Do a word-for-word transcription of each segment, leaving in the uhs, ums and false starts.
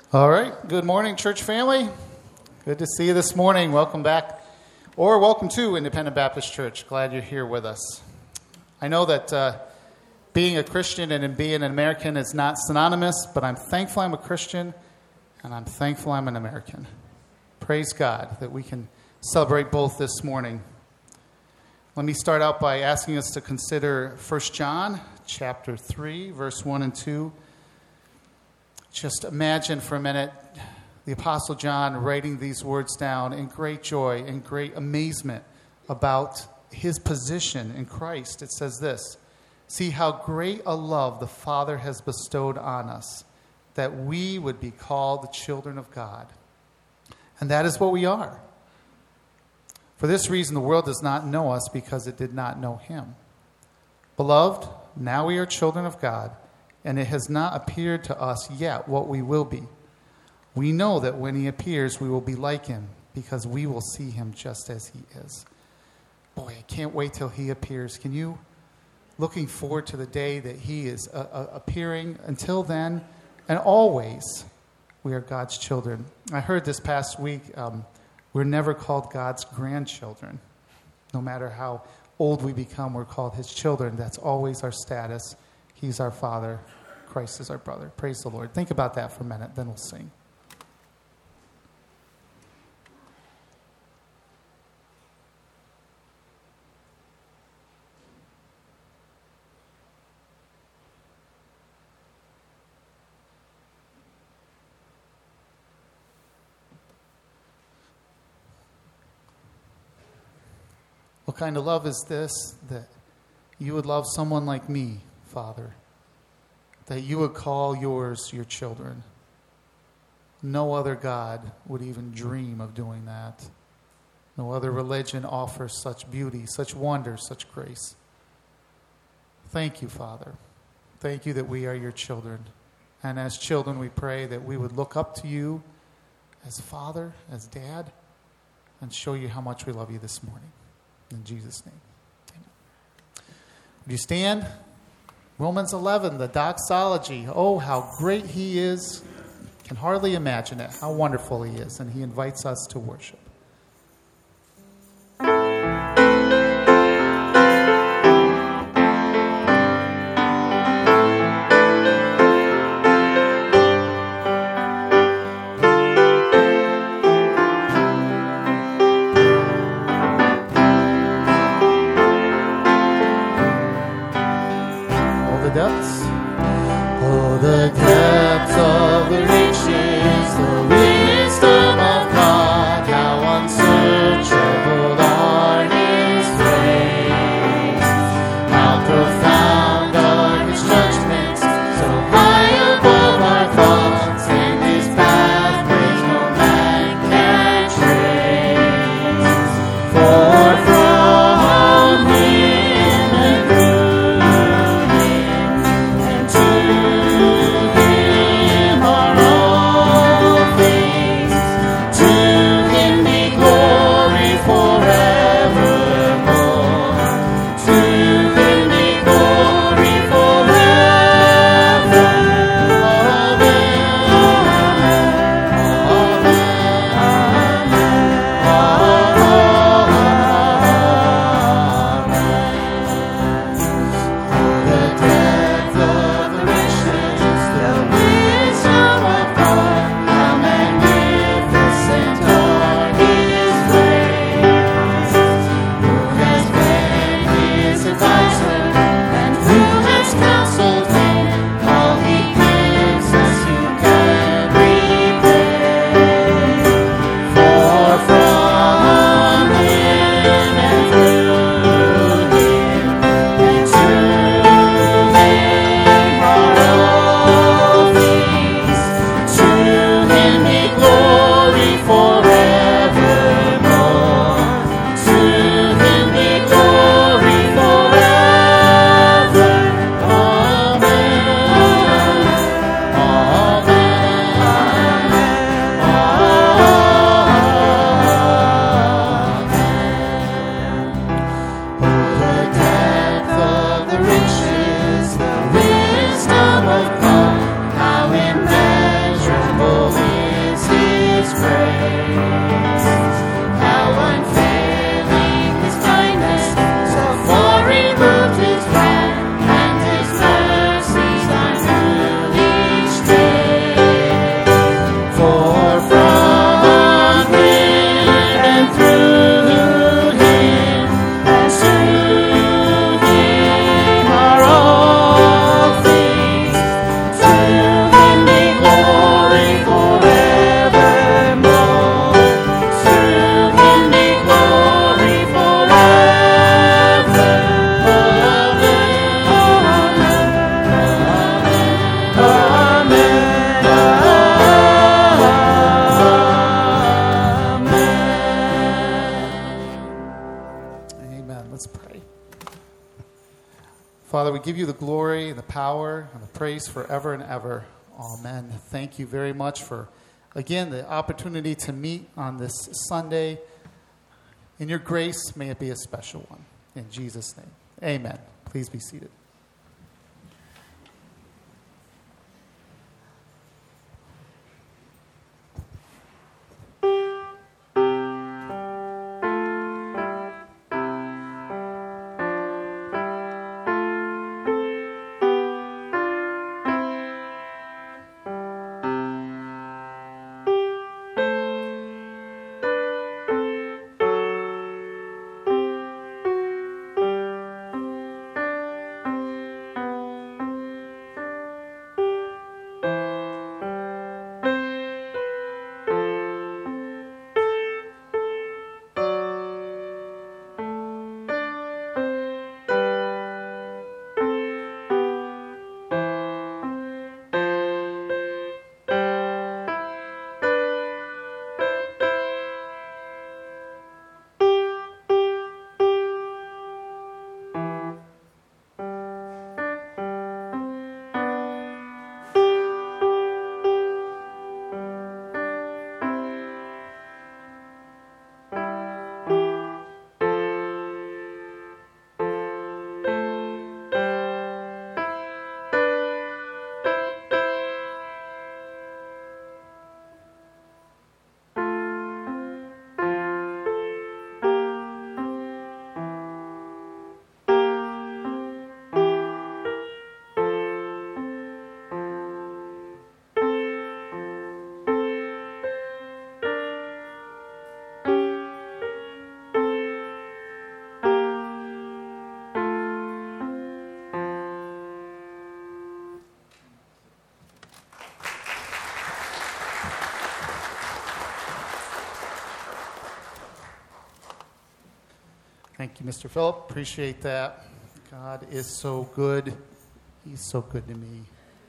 All right. Good morning, church family. Good to see you this morning. Welcome back, or welcome to Independent Baptist Church. Glad you're here with us. I know that uh, being a Christian and being an American is not synonymous, but I'm thankful I'm a Christian, and I'm thankful I'm an American. Praise God that we can celebrate both this morning. Let me start out by asking us to consider First John chapter three, verse one and two. Just imagine for a minute the Apostle John writing these words down in great joy and great amazement about his position in Christ. It says this: "See how great a love the Father has bestowed on us, that we would be called the children of God." And that is what we are. For this reason, the world does not know us, because it did not know him. Beloved, now we are children of God, and it has not appeared to us yet what we will be. We know that when he appears, we will be like him, because we will see him just as he is. Boy, I can't wait till he appears. Can you? Looking forward to the day that he is uh, uh, appearing. Until then, and always, we are God's children. I heard this past week, um, we're never called God's grandchildren. No matter how old we become, we're called his children. That's always our status. He's our Father. Christ is our brother. Praise the Lord. Think about that for a minute, then we'll sing. What kind of love is this, that you would love someone like me, Father, that you would call yours your children? No other God would even dream of doing that. No other religion offers such beauty, such wonder, such grace. Thank you, Father. Thank you that we are your children. And as children, we pray that we would look up to you as Father, as Dad, and show you how much we love you this morning. In Jesus' name. Amen. Would you stand? Romans eleven, the doxology. Oh, how great he is. Can hardly imagine it. How wonderful he is. And he invites us to worship. All we give you the glory and the power and the praise forever and ever. Amen. Thank you very much for, again, the opportunity to meet on this Sunday. In your grace, may it be a special one. In Jesus' name, amen. Please be seated. Thank you, Mister Phillip. Appreciate that. God is so good. He's so good to me.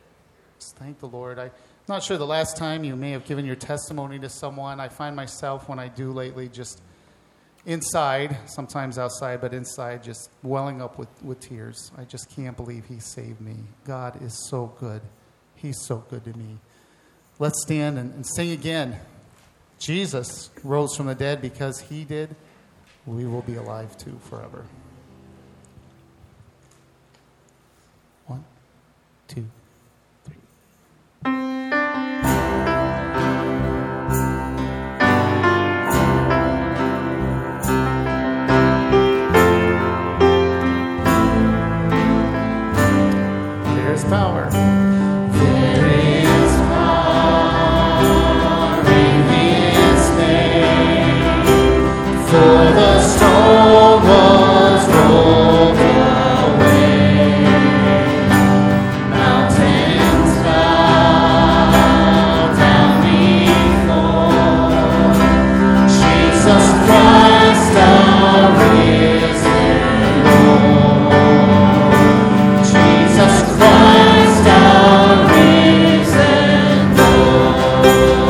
Just thank the Lord. I'm not sure the last time you may have given your testimony to someone. I find myself, when I do lately, just inside, sometimes outside, but inside, just welling up with, with tears. I just can't believe he saved me. God is so good. He's so good to me. Let's stand and, and sing again. Jesus rose from the dead. Because he did, we will be alive too forever. One, two, three. There's power. There is power in his name. For the stone was rolled away. Mountains bow down before Jesus Christ, our risen Lord. Jesus Christ, our risen Lord.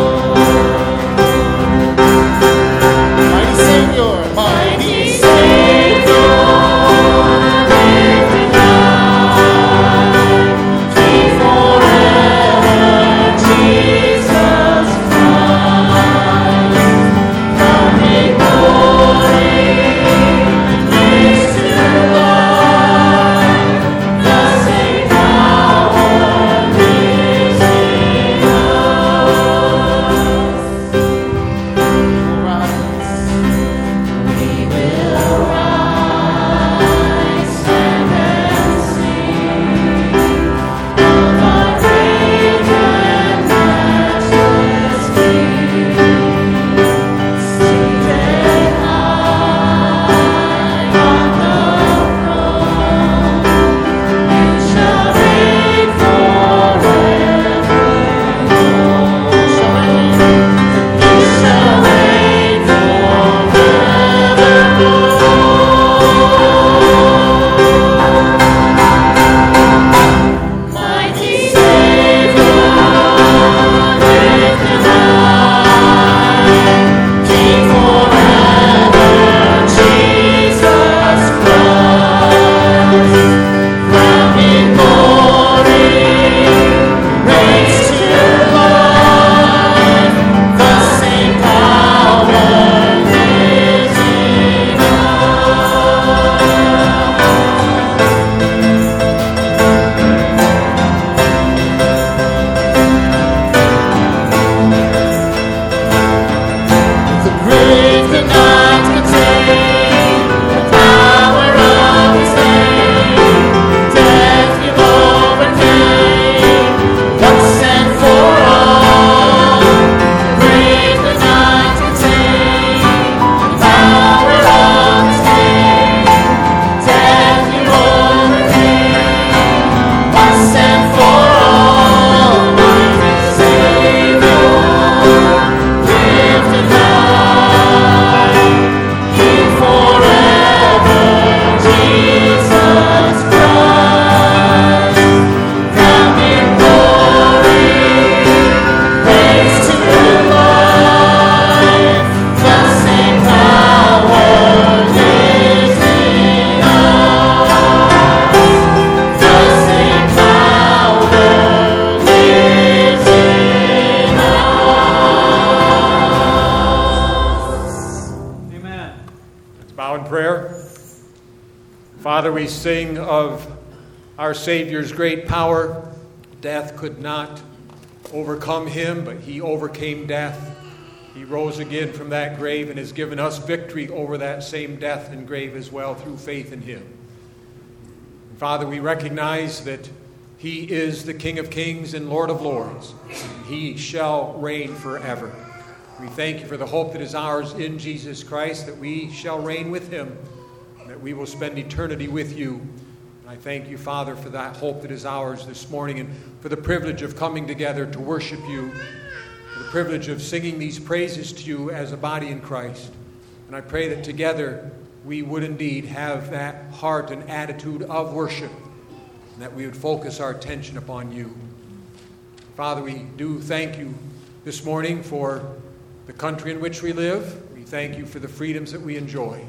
Father, we sing of our Savior's great power. Death could not overcome him, but he overcame death. He rose again from that grave and has given us victory over that same death and grave as well through faith in him. And Father, we recognize that he is the King of kings and Lord of lords. He shall reign forever. We thank you for the hope that is ours in Jesus Christ, that we shall reign with him, that we will spend eternity with you. And I thank you, Father, for that hope that is ours this morning and for the privilege of coming together to worship you, for the privilege of singing these praises to you as a body in Christ. And I pray that together we would indeed have that heart and attitude of worship, and that we would focus our attention upon you. Father, we do thank you this morning for the country in which we live. We thank you for the freedoms that we enjoy.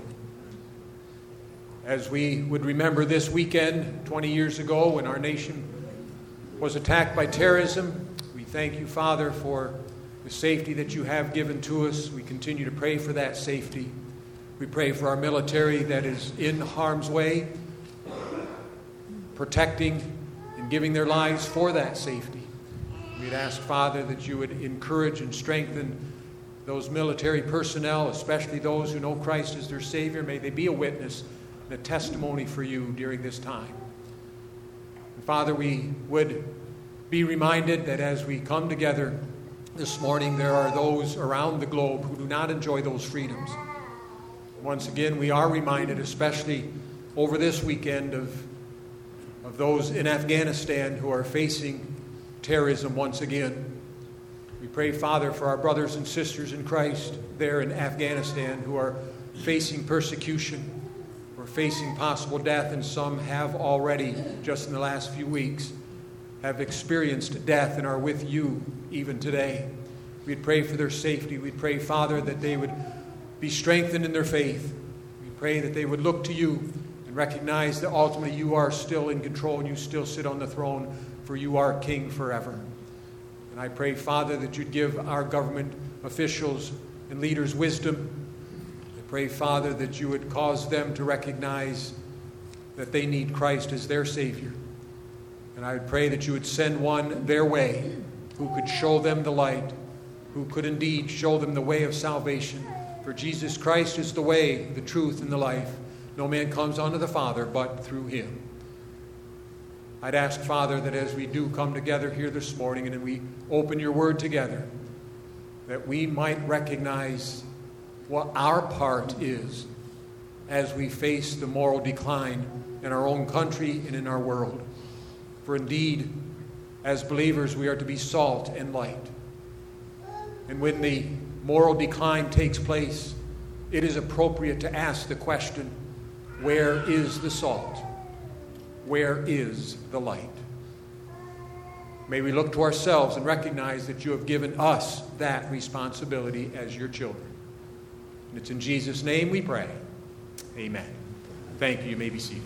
As we would remember this weekend, twenty years ago, when our nation was attacked by terrorism, we thank you, Father, for the safety that you have given to us. We continue to pray for that safety. We pray for our military that is in harm's way, protecting and giving their lives for that safety. We'd ask, Father, that you would encourage and strengthen those military personnel, especially those who know Christ as their Savior. May they be a witness and a testimony for you during this time. And Father, we would be reminded that as we come together this morning, there are those around the globe who do not enjoy those freedoms. Once again, we are reminded, especially over this weekend, of, of those in Afghanistan who are facing terrorism once again. We pray, Father, for our brothers and sisters in Christ there in Afghanistan who are facing persecution, who are facing possible death, and some have already, just in the last few weeks, have experienced death and are with you even today. We'd pray for their safety. We'd pray, Father, that they would be strengthened in their faith. We pray that they would look to you and recognize that ultimately you are still in control and you still sit on the throne, for you are King forever. And I pray, Father, that you'd give our government officials and leaders wisdom. I pray, Father, that you would cause them to recognize that they need Christ as their Savior. And I would pray that you would send one their way who could show them the light, who could indeed show them the way of salvation. For Jesus Christ is the way, the truth, and the life. No man comes unto the Father but through him. I'd ask, Father, that as we do come together here this morning and we open your word together, that we might recognize what our part is as we face the moral decline in our own country and in our world. For indeed, as believers, we are to be salt and light. And when the moral decline takes place, it is appropriate to ask the question, where is the salt? Where is the light? May we look to ourselves and recognize that you have given us that responsibility as your children. And it's in Jesus' name we pray. Amen. Thank you. You may be seated.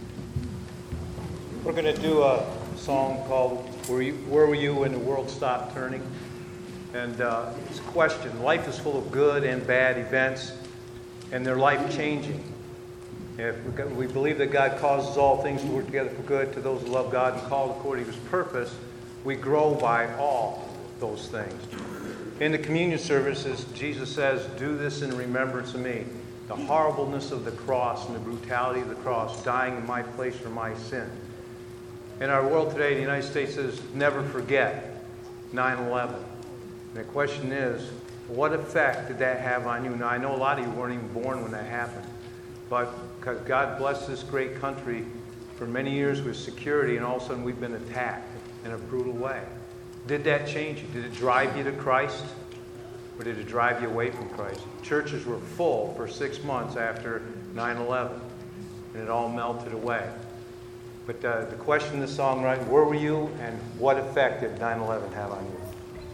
We're going to do a song called Where, you, Where Were You When the World Stopped Turning? And uh, it's a question. Life is full of good and bad events, and they're life-changing. If we believe that God causes all things to work together for good to those who love God and called according to his purpose, we grow by all those things. In the communion services, Jesus says, do this in remembrance of me. The horribleness of the cross and the brutality of the cross, dying in my place for my sin. In our world today, the United States says, never forget nine eleven. And the question is, what effect did that have on you? Now, I know a lot of you weren't even born when that happened. But because God blessed this great country for many years with security, and all of a sudden we've been attacked in a brutal way. Did that change you? Did it drive you to Christ? Or did it drive you away from Christ? Churches were full for six months after nine eleven, and it all melted away. But uh, the question in the song, right, where were you, and what effect did nine eleven have on you?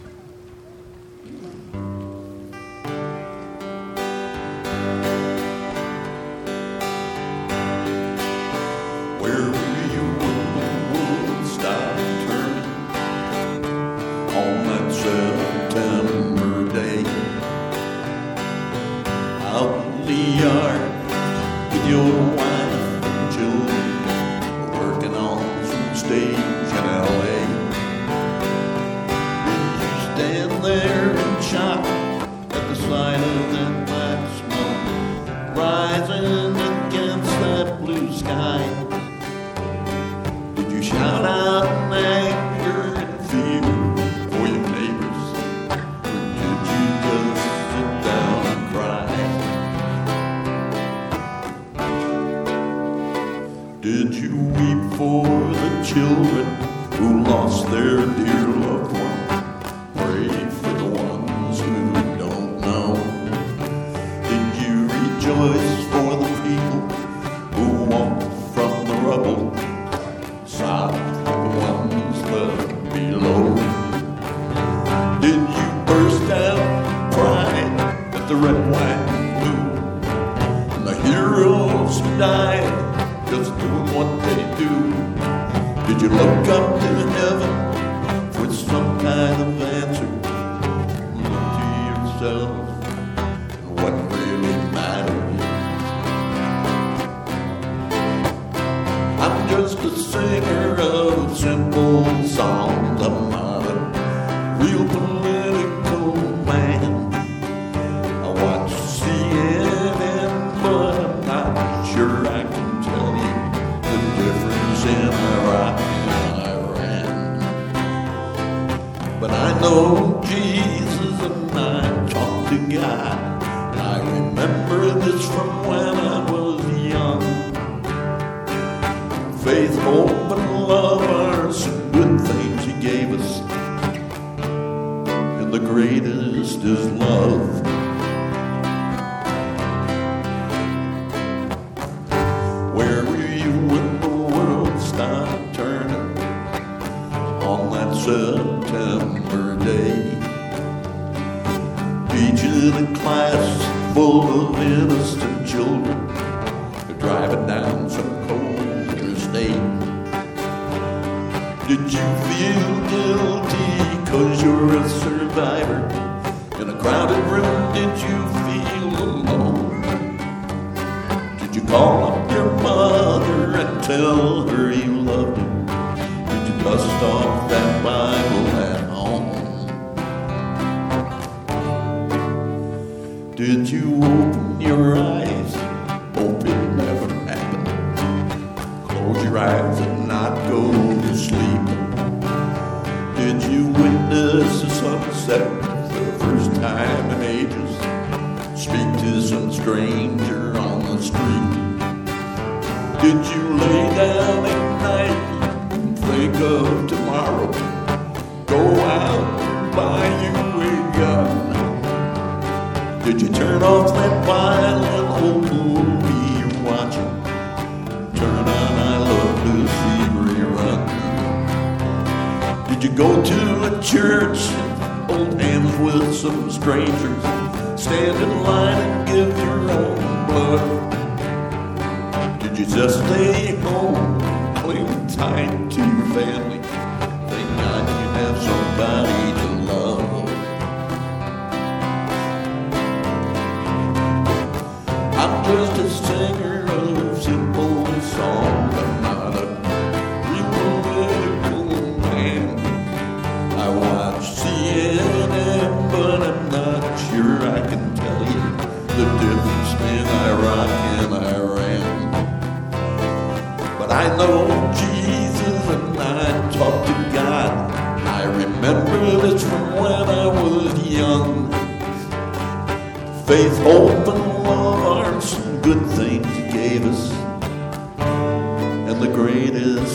Faith, hope, and love are some good things He gave us, and the great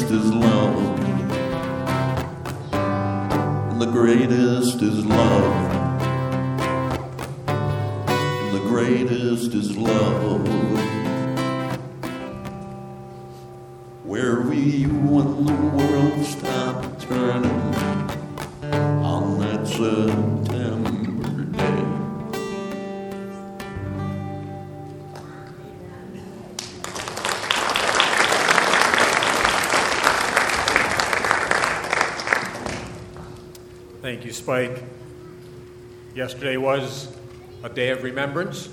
greatest is love. The greatest is love. The greatest is love. Where were you when the world stopped turning on that September day? Thank you, Spike. Yesterday was a day of remembrance,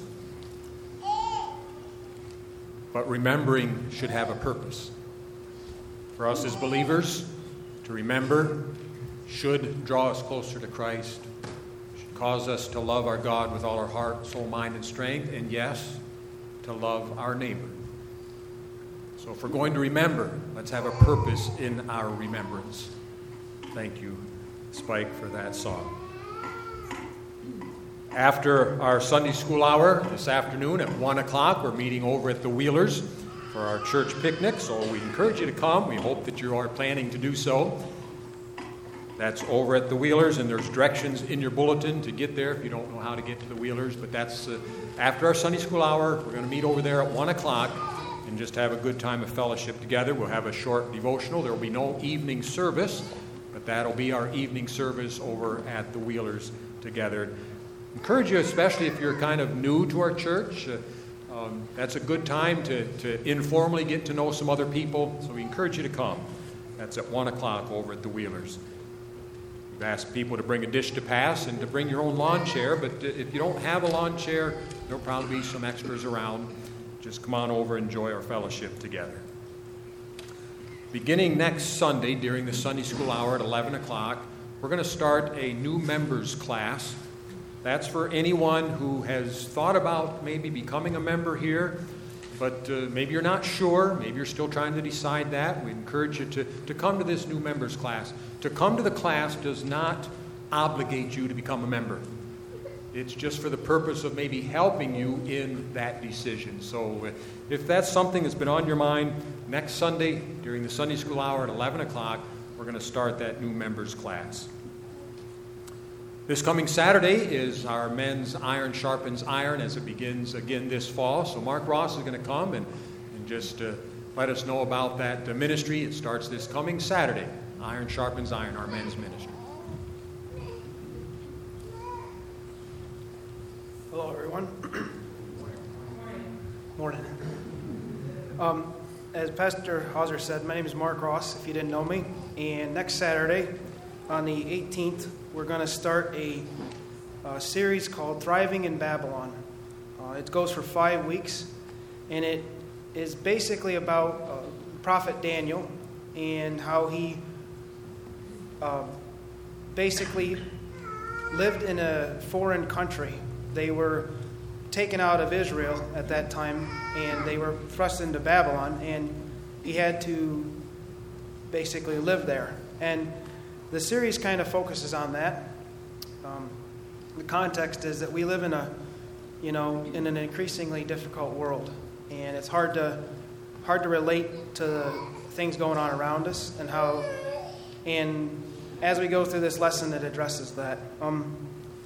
but remembering should have a purpose. For us as believers, to remember should draw us closer to Christ, should cause us to love our God with all our heart, soul, mind, and strength, and yes, to love our neighbor. So if we're going to remember, let's have a purpose in our remembrance. Thank you, Spike, for that song. After our Sunday school hour this afternoon at one o'clock, we're meeting over at the Wheelers for our church picnic, so we encourage you to come. We hope that you are planning to do so. That's over at the Wheelers, and there's directions in your bulletin to get there if you don't know how to get to the Wheelers. But that's uh, after our Sunday school hour. We're going to meet over there at one o'clock and just have a good time of fellowship together. We'll have a short devotional. There will be no evening service, but that'll be our evening service over at the Wheelers together. Encourage you, especially if you're kind of new to our church, uh, um, that's a good time to, to informally get to know some other people, so we encourage you to come. That's at one o'clock over at the Wheelers. We've asked people to bring a dish to pass and to bring your own lawn chair, but if you don't have a lawn chair, there'll probably be some extras around. Just come on over and enjoy our fellowship together. Beginning next Sunday during the Sunday school hour at eleven o'clock, we're going to start a new members class. That's for anyone who has thought about maybe becoming a member here, but uh, maybe you're not sure, maybe you're still trying to decide that. We encourage you to, to come to this new members class. To come to the class does not obligate you to become a member. It's just for the purpose of maybe helping you in that decision. So uh, if that's something that's been on your mind, next Sunday during the Sunday school hour at eleven o'clock, we're going to start that new members class. This coming Saturday is our men's Iron Sharpens Iron as it begins again this fall. So Mark Ross is going to come and, and just uh, let us know about that uh, ministry. It starts this coming Saturday. Iron Sharpens Iron, our men's ministry. Hello, everyone. Morning. Um, as Pastor Hauser said, my name is Mark Ross, if you didn't know me. And next Saturday, on the eighteenth, we're going to start a, a series called Thriving in Babylon. Uh, it goes for five weeks, and it is basically about uh, Prophet Daniel and how he uh, basically lived in a foreign country. They were taken out of Israel at that time, and they were thrust into Babylon, and he had to basically live there. And the series kind of focuses on that. Um, the context is that we live in a, you know, in an increasingly difficult world, and it's hard to, hard to relate to the things going on around us, and how, and as we go through this lesson, it addresses that. Um,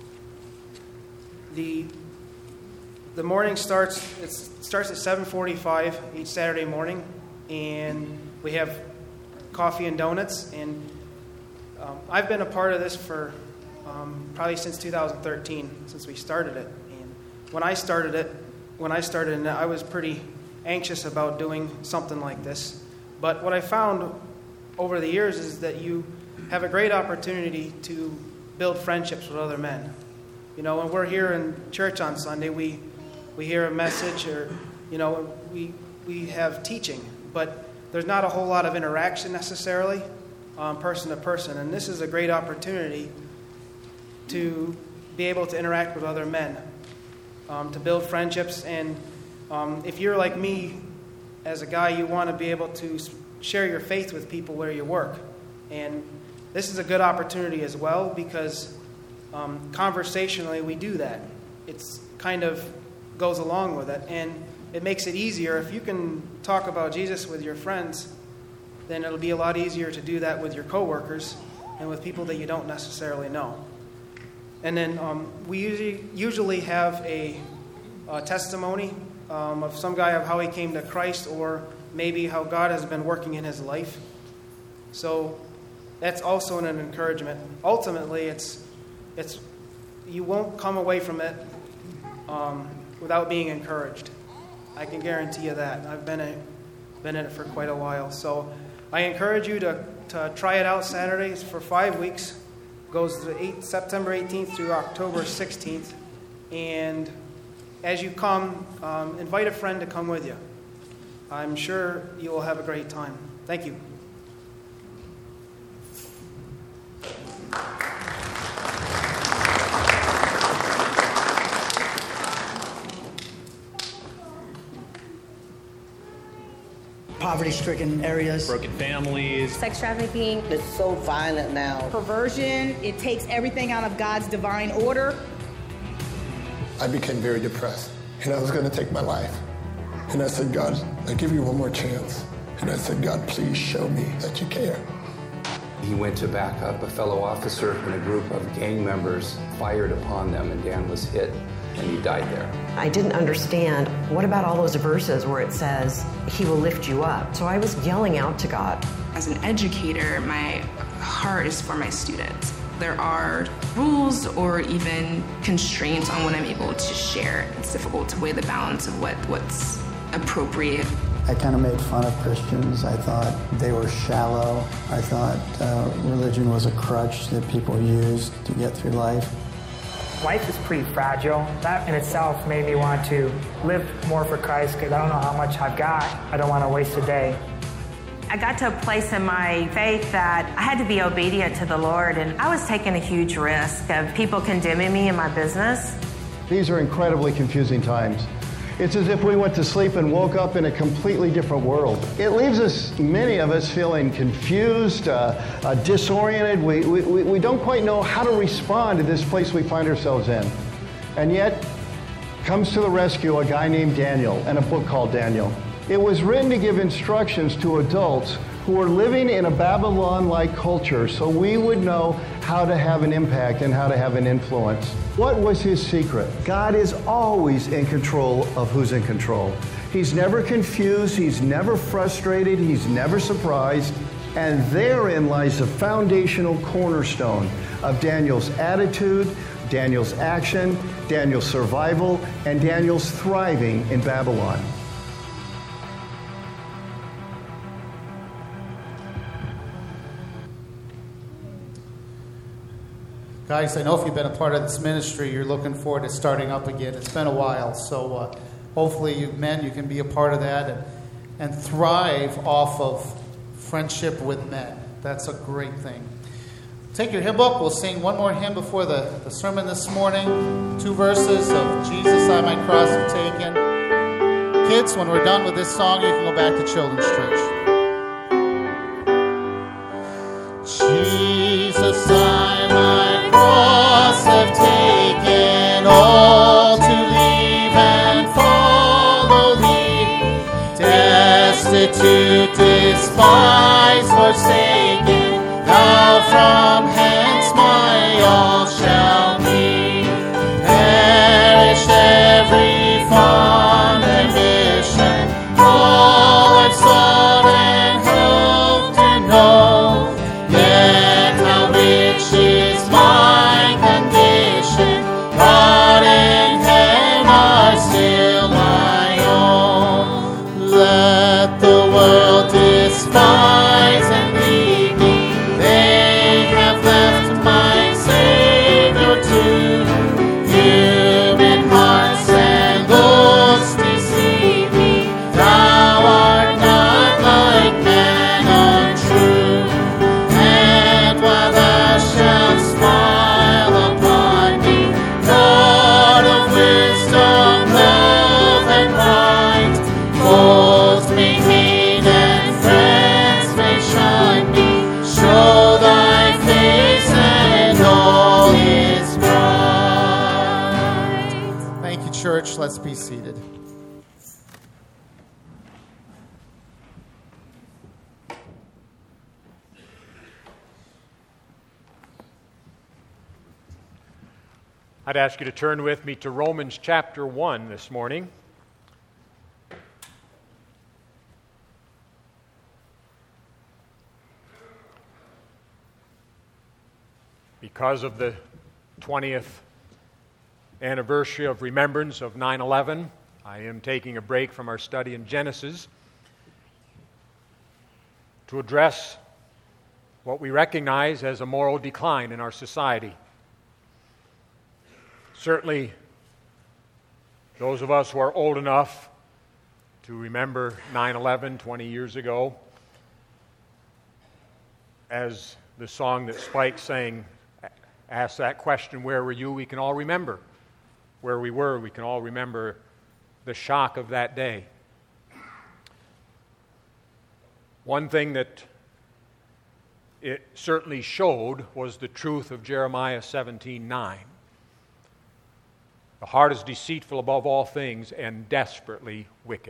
the The morning starts. It starts at seven forty-five each Saturday morning, and we have coffee and donuts. And um, I've been a part of this for um, probably since two thousand thirteen, since we started it. And when I started it, when I started it, I was pretty anxious about doing something like this. But what I found over the years is that you have a great opportunity to build friendships with other men. You know, when we're here in church on Sunday, we we hear a message, or you know, we we have teaching, but there's not a whole lot of interaction necessarily, um, person to person. And this is a great opportunity to be able to interact with other men, um, to build friendships. And um, if you're like me, as a guy, you want to be able to share your faith with people where you work. And this is a good opportunity as well, because um, conversationally we do that. It's kind of goes along with it, and it makes it easier if you can talk about Jesus with your friends. then it'll be a lot easier to do that with your coworkers and with people that you don't necessarily know. And then um, we usually, usually have a, a testimony um, of some guy of how he came to Christ, or maybe how God has been working in his life. So that's also an encouragement. Ultimately, it's it's you won't come away from it um, without being encouraged. I can guarantee you that. I've been in, been in it for quite a while. So I encourage you to, to try it out Saturday. It's for five weeks. Goes to eight, September eighteenth through October sixteenth. And as you come, um, invite a friend to come with you. I'm sure you will have a great time. Thank you. Poverty-stricken areas. Broken families. Sex trafficking. It's so violent now. Perversion. It takes everything out of God's divine order. I became very depressed, and I was going to take my life. And I said, God, I give you one more chance. And I said, God, please show me that you care. He went to back up a fellow officer, and a group of gang members fired upon them, and Dan was hit, and he died there. I didn't understand, what about all those verses where it says, he will lift you up? So I was yelling out to God. As an educator, my heart is for my students. There are rules or even constraints on what I'm able to share. It's difficult to weigh the balance of what, what's appropriate. I kind of made fun of Christians. I thought they were shallow. I thought uh, religion was a crutch that people used to get through life. Life is pretty fragile. That in itself made me want to live more for Christ, because I don't know how much I've got. I don't want to waste a day. I got to a place in my faith that I had to be obedient to the Lord, and I was taking a huge risk of people condemning me in my business. These are incredibly confusing times. It's as if we went to sleep and woke up in a completely different world. It leaves us, many of us, feeling confused, uh, uh, disoriented. We, we, we don't quite know how to respond to this place we find ourselves in. And yet, comes to the rescue a guy named Daniel and a book called Daniel. It was written to give instructions to adults who are living in a Babylon-like culture, so we would know how to have an impact and how to have an influence. What was his secret? God is always in control of who's in control. He's never confused, he's never frustrated, he's never surprised, and therein lies the foundational cornerstone of Daniel's attitude, Daniel's action, Daniel's survival, and Daniel's thriving in Babylon. Guys, I know if you've been a part of this ministry, you're looking forward to starting up again. It's been a while, so uh, hopefully, you men, you can be a part of that and, and thrive off of friendship with men. That's a great thing. Take your hymn book. We'll sing one more hymn before the, the sermon this morning. Two verses of Jesus, I my cross have taken. Kids, when we're done with this song, you can go back to Children's Church. Jesus, I my cross have taken, all to leave and follow thee, destitute, despised, forsaken, thou from hence my all shall be. Perished every fond ambition, all I've sought and hoped to know, yet how rich is my condition, God and heaven are still my own. Let the world despise and leave me, they have left my Savior too. Human hearts and looks deceive me, thou art not like man untrue. And while thou shalt smile upon me, God of wisdom, love, and right, foes may hate and friends may shun me, show thy face and all is bright. Thank you, church. Let's be seated. I'd ask you to turn with me to Romans chapter one this morning. Because of the twentieth anniversary of remembrance of nine eleven, I am taking a break from our study in Genesis to address what we recognize as a moral decline in our society. Certainly, those of us who are old enough to remember nine eleven twenty years ago, as the song that Spike sang asks that question, where were you? We can all remember where we were. We can all remember the shock of that day. One thing that it certainly showed was the truth of Jeremiah seventeen nine. The heart is deceitful above all things and desperately wicked.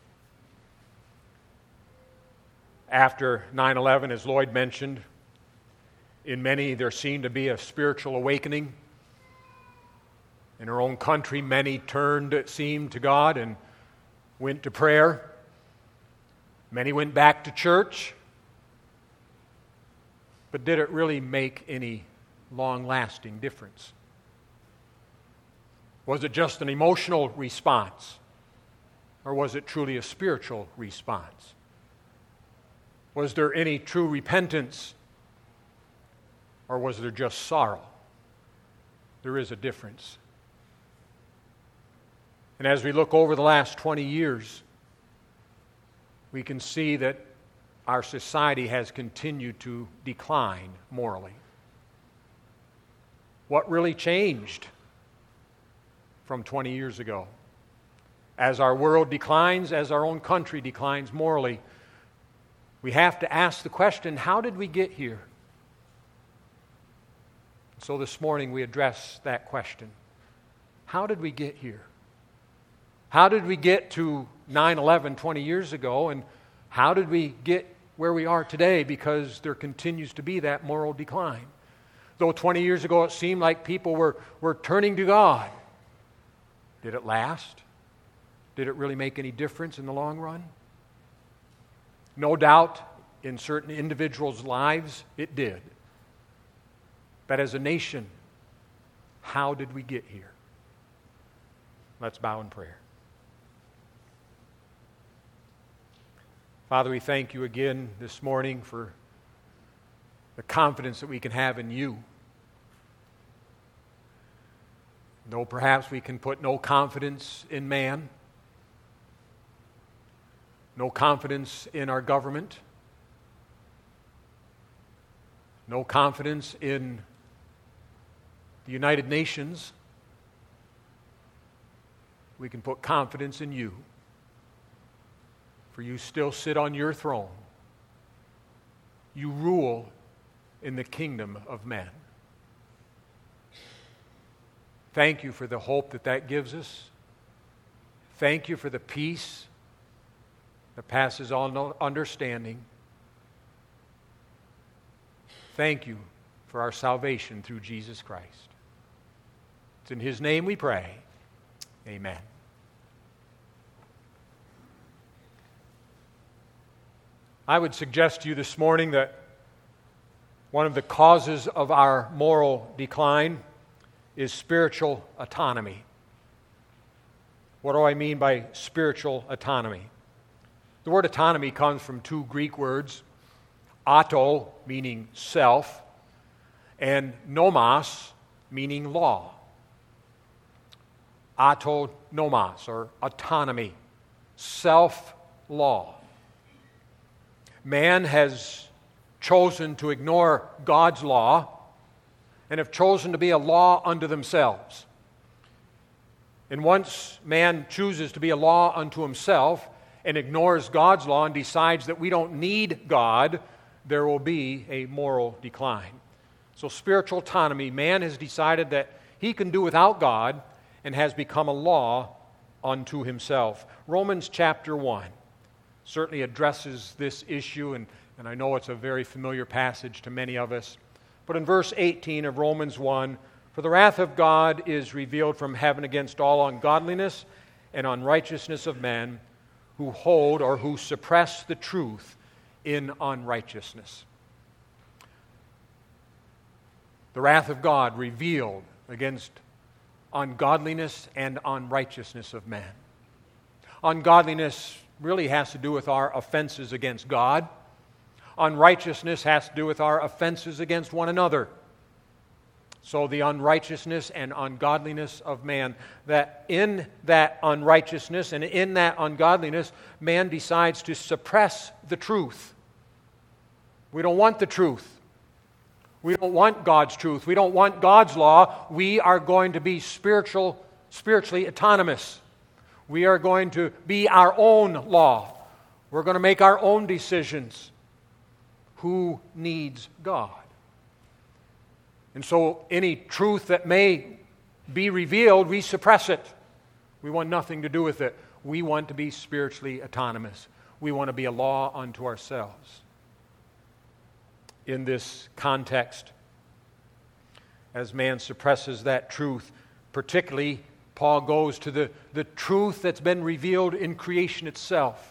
After nine eleven, as Lloyd mentioned, in many there seemed to be a spiritual awakening. In our own country, many turned, it seemed, to God and went to prayer. Many went back to church. But did it really make any long-lasting difference? Was it just an emotional response? Or was it truly a spiritual response? Was there any true repentance? Or was there just sorrow? There is a difference. And as we look over the last twenty years, we can see that our society has continued to decline morally. What really changed from twenty years ago? As our world declines, as our own country declines morally, we have to ask the question, how did we get here? So this morning we address that question. How did we get here? How did we get to nine eleven twenty years ago, and how did we get where we are today? Because there continues to be that moral decline. Though twenty years ago it seemed like people were, were turning to God, did it last? Did it really make any difference in the long run? No doubt in certain individuals' lives it did. But as a nation, how did we get here? Let's bow in prayer. Father, we thank you again this morning for the confidence that we can have in you. Though perhaps we can put no confidence in man, no confidence in our government, no confidence in the United Nations, we can put confidence in you. For you still sit on your throne. You rule in the kingdom of men. Thank you for the hope that that gives us. Thank you for the peace that passes all understanding. Thank you for our salvation through Jesus Christ. It's in His name we pray. Amen. I would suggest to you this morning that one of the causes of our moral decline is spiritual autonomy. What do I mean by spiritual autonomy? The word autonomy comes from two Greek words, auto, meaning self, and nomos, meaning law. Autonomos, or autonomy, self-law. Man has chosen to ignore God's law and have chosen to be a law unto themselves. And once man chooses to be a law unto himself and ignores God's law and decides that we don't need God, there will be a moral decline. So spiritual autonomy, man has decided that he can do without God and has become a law unto himself. Romans chapter one certainly addresses this issue, and, and I know it's a very familiar passage to many of us. But in verse eighteen of Romans one, For the wrath of God is revealed from heaven against all ungodliness and unrighteousness of men who hold or who suppress the truth in unrighteousness. The wrath of God revealed against ungodliness and unrighteousness of men. Ungodliness really has to do with our offenses against God. Unrighteousness has to do with our offenses against one another. So the unrighteousness and ungodliness of man, that in that unrighteousness and in that ungodliness, man decides to suppress the truth. We don't want the truth. We don't want God's truth. We don't want God's law. We are going to be spiritual, spiritually autonomous. We are going to be our own law. We're going to make our own decisions. Who needs God? And so any truth that may be revealed, we suppress it. We want nothing to do with it. We want to be spiritually autonomous. We want to be a law unto ourselves. In this context, as man suppresses that truth, particularly Paul goes to the, the truth that's been revealed in creation itself.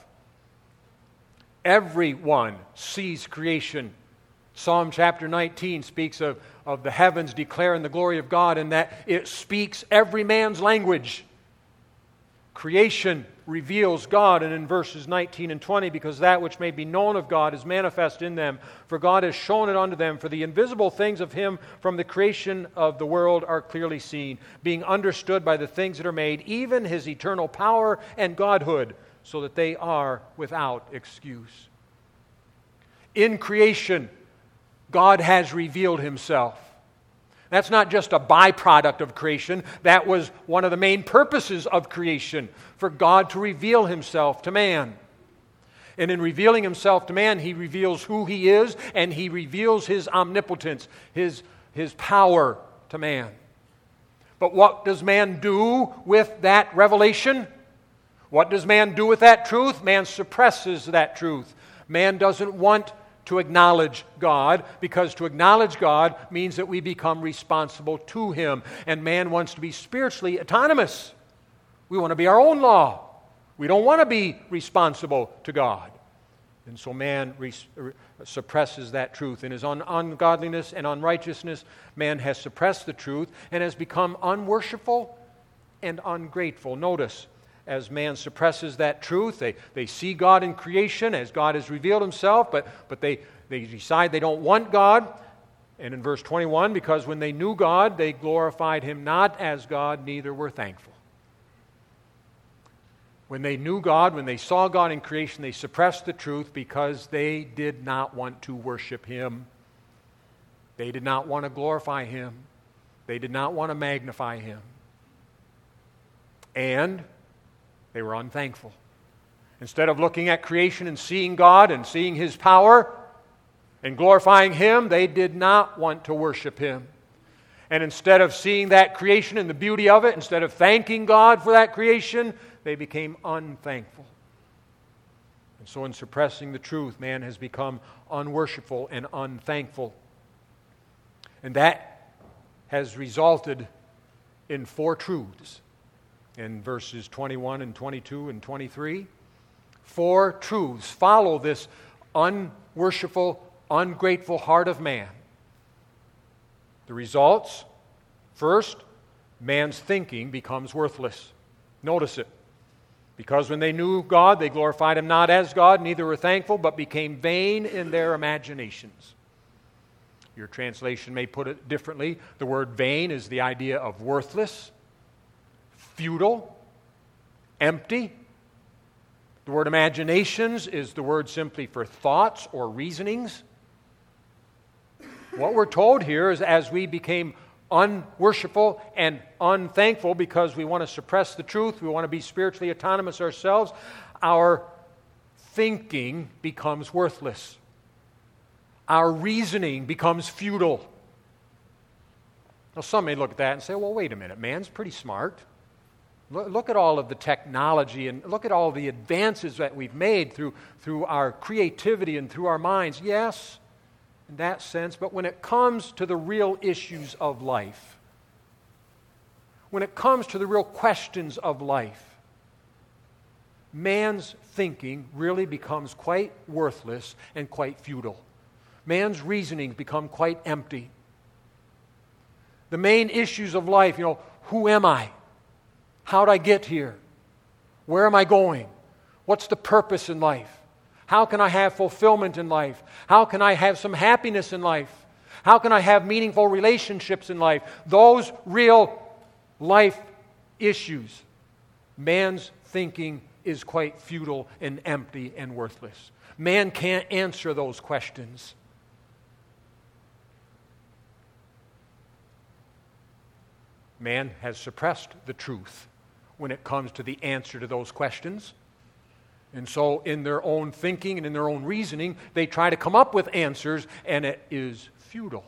Everyone sees creation. Psalm chapter nineteen speaks of, of the heavens declaring the glory of God, and that it speaks every man's language. Creation reveals God, and in verses nineteen and twenty, because that which may be known of God is manifest in them, for God has shown it unto them, for the invisible things of Him from the creation of the world are clearly seen, being understood by the things that are made, even His eternal power and Godhood, so that they are without excuse. In creation, God has revealed Himself. That's not just a byproduct of creation. That was one of the main purposes of creation, for God to reveal Himself to man. And in revealing Himself to man, He reveals who He is, and He reveals His omnipotence, His, His power to man. But what does man do with that revelation? What does man do with that truth? Man suppresses that truth. Man doesn't want to acknowledge God, because to acknowledge God means that we become responsible to Him. And man wants to be spiritually autonomous. We want to be our own law. We don't want to be responsible to God. And so man res- suppresses that truth. In his un- ungodliness and unrighteousness, man has suppressed the truth and has become unworshipful and ungrateful. Notice, as man suppresses that truth, they, they see God in creation as God has revealed Himself, but, but they, they decide they don't want God. And in verse twenty-one, because when they knew God, they glorified Him not as God, neither were thankful. When they knew God, when they saw God in creation, they suppressed the truth because they did not want to worship Him. They did not want to glorify Him. They did not want to magnify Him. And they were unthankful. Instead of looking at creation and seeing God and seeing His power and glorifying Him, they did not want to worship Him. And instead of seeing that creation and the beauty of it, instead of thanking God for that creation, they became unthankful. And so in suppressing the truth, man has become unworshipful and unthankful. And that has resulted in four truths. In verses twenty-one and twenty-two and twenty-three, four truths follow this unworshipful, ungrateful heart of man. The results: first, man's thinking becomes worthless. Notice it. Because when they knew God, they glorified Him not as God, neither were thankful, but became vain in their imaginations. Your translation may put it differently. The word vain is the idea of worthless, futile, empty. The word imaginations is the word simply for thoughts or reasonings. What we're told here is, as we became unworshipful and unthankful because we want to suppress the truth, we want to be spiritually autonomous ourselves, our thinking becomes worthless. Our reasoning becomes futile. Now, some may look at that and say, well, wait a minute, man's pretty smart. Look at all of the technology and look at all the advances that we've made through, through our creativity and through our minds. Yes, in that sense, but when it comes to the real issues of life, when it comes to the real questions of life, man's thinking really becomes quite worthless and quite futile. Man's reasonings become quite empty. The main issues of life, you know, who am I? How'd I get here? Where am I going? What's the purpose in life? How can I have fulfillment in life? How can I have some happiness in life? How can I have meaningful relationships in life? Those real life issues. Man's thinking is quite futile and empty and worthless. Man can't answer those questions. Man has suppressed the truth when it comes to the answer to those questions. And so in their own thinking and in their own reasoning, they try to come up with answers, and it is futile.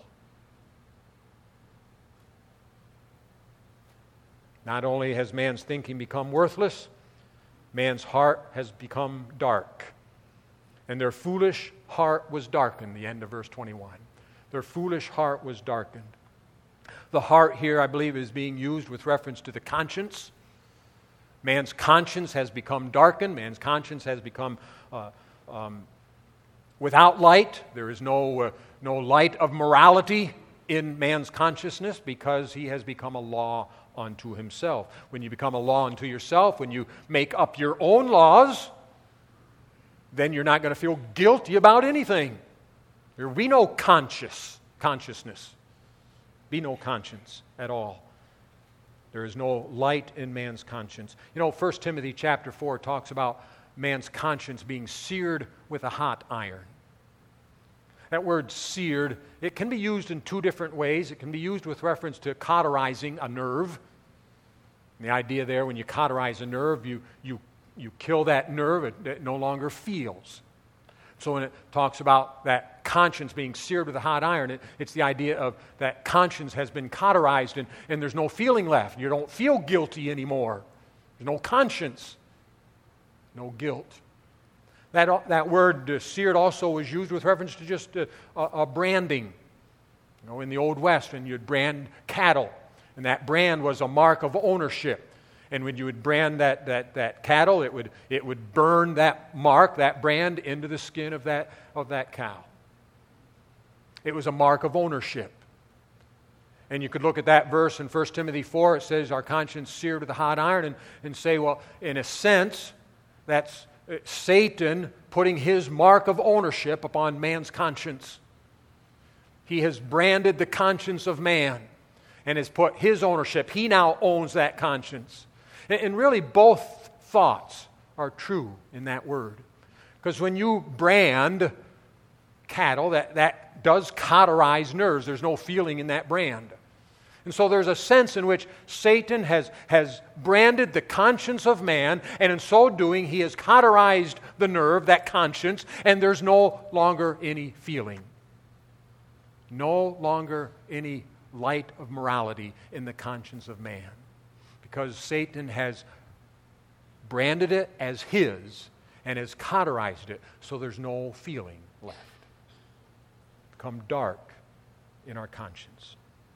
Not only has man's thinking become worthless, man's heart has become dark. And their foolish heart was darkened, the end of verse twenty-one. Their foolish heart was darkened. The heart here, I believe, is being used with reference to the conscience. Man's conscience has become darkened. Man's conscience has become uh, um, without light. There is no, uh, no light of morality in man's consciousness because he has become a law unto himself. When you become a law unto yourself, when you make up your own laws, then you're not going to feel guilty about anything. There will be no conscious consciousness. Be no conscience at all. There is no light in man's conscience. You know, First Timothy chapter four talks about man's conscience being seared with a hot iron. That word seared, it can be used in two different ways. It can be used with reference to cauterizing a nerve. And the idea there, when you cauterize a nerve, you, you, you kill that nerve, it, it no longer feels. So when it talks about that conscience being seared with a hot iron, it, it's the idea of that conscience has been cauterized and, and there's no feeling left. You don't feel guilty anymore. There's no conscience, no guilt. That, that word uh, seared also was used with reference to just uh, a, a branding. You know, in the Old West, when you'd brand cattle, and that brand was a mark of ownership. And when you would brand that, that, that cattle, it would, it would burn that mark, that brand, into the skin of that, of that cow. It was a mark of ownership. And you could look at that verse in First Timothy four. It says, our conscience seared with a hot iron, and, and say, well, in a sense, that's Satan putting his mark of ownership upon man's conscience. He has branded the conscience of man and has put his ownership. He now owns that conscience. And really, both thoughts are true in that word. Because when you brand cattle, that, that does cauterize nerves. There's no feeling in that brand. And so there's a sense in which Satan has, has branded the conscience of man, and in so doing, he has cauterized the nerve, that conscience, and there's no longer any feeling. No longer any light of morality in the conscience of man. Because Satan has branded it as his and has cauterized it, so there's no feeling left. Become dark in our conscience.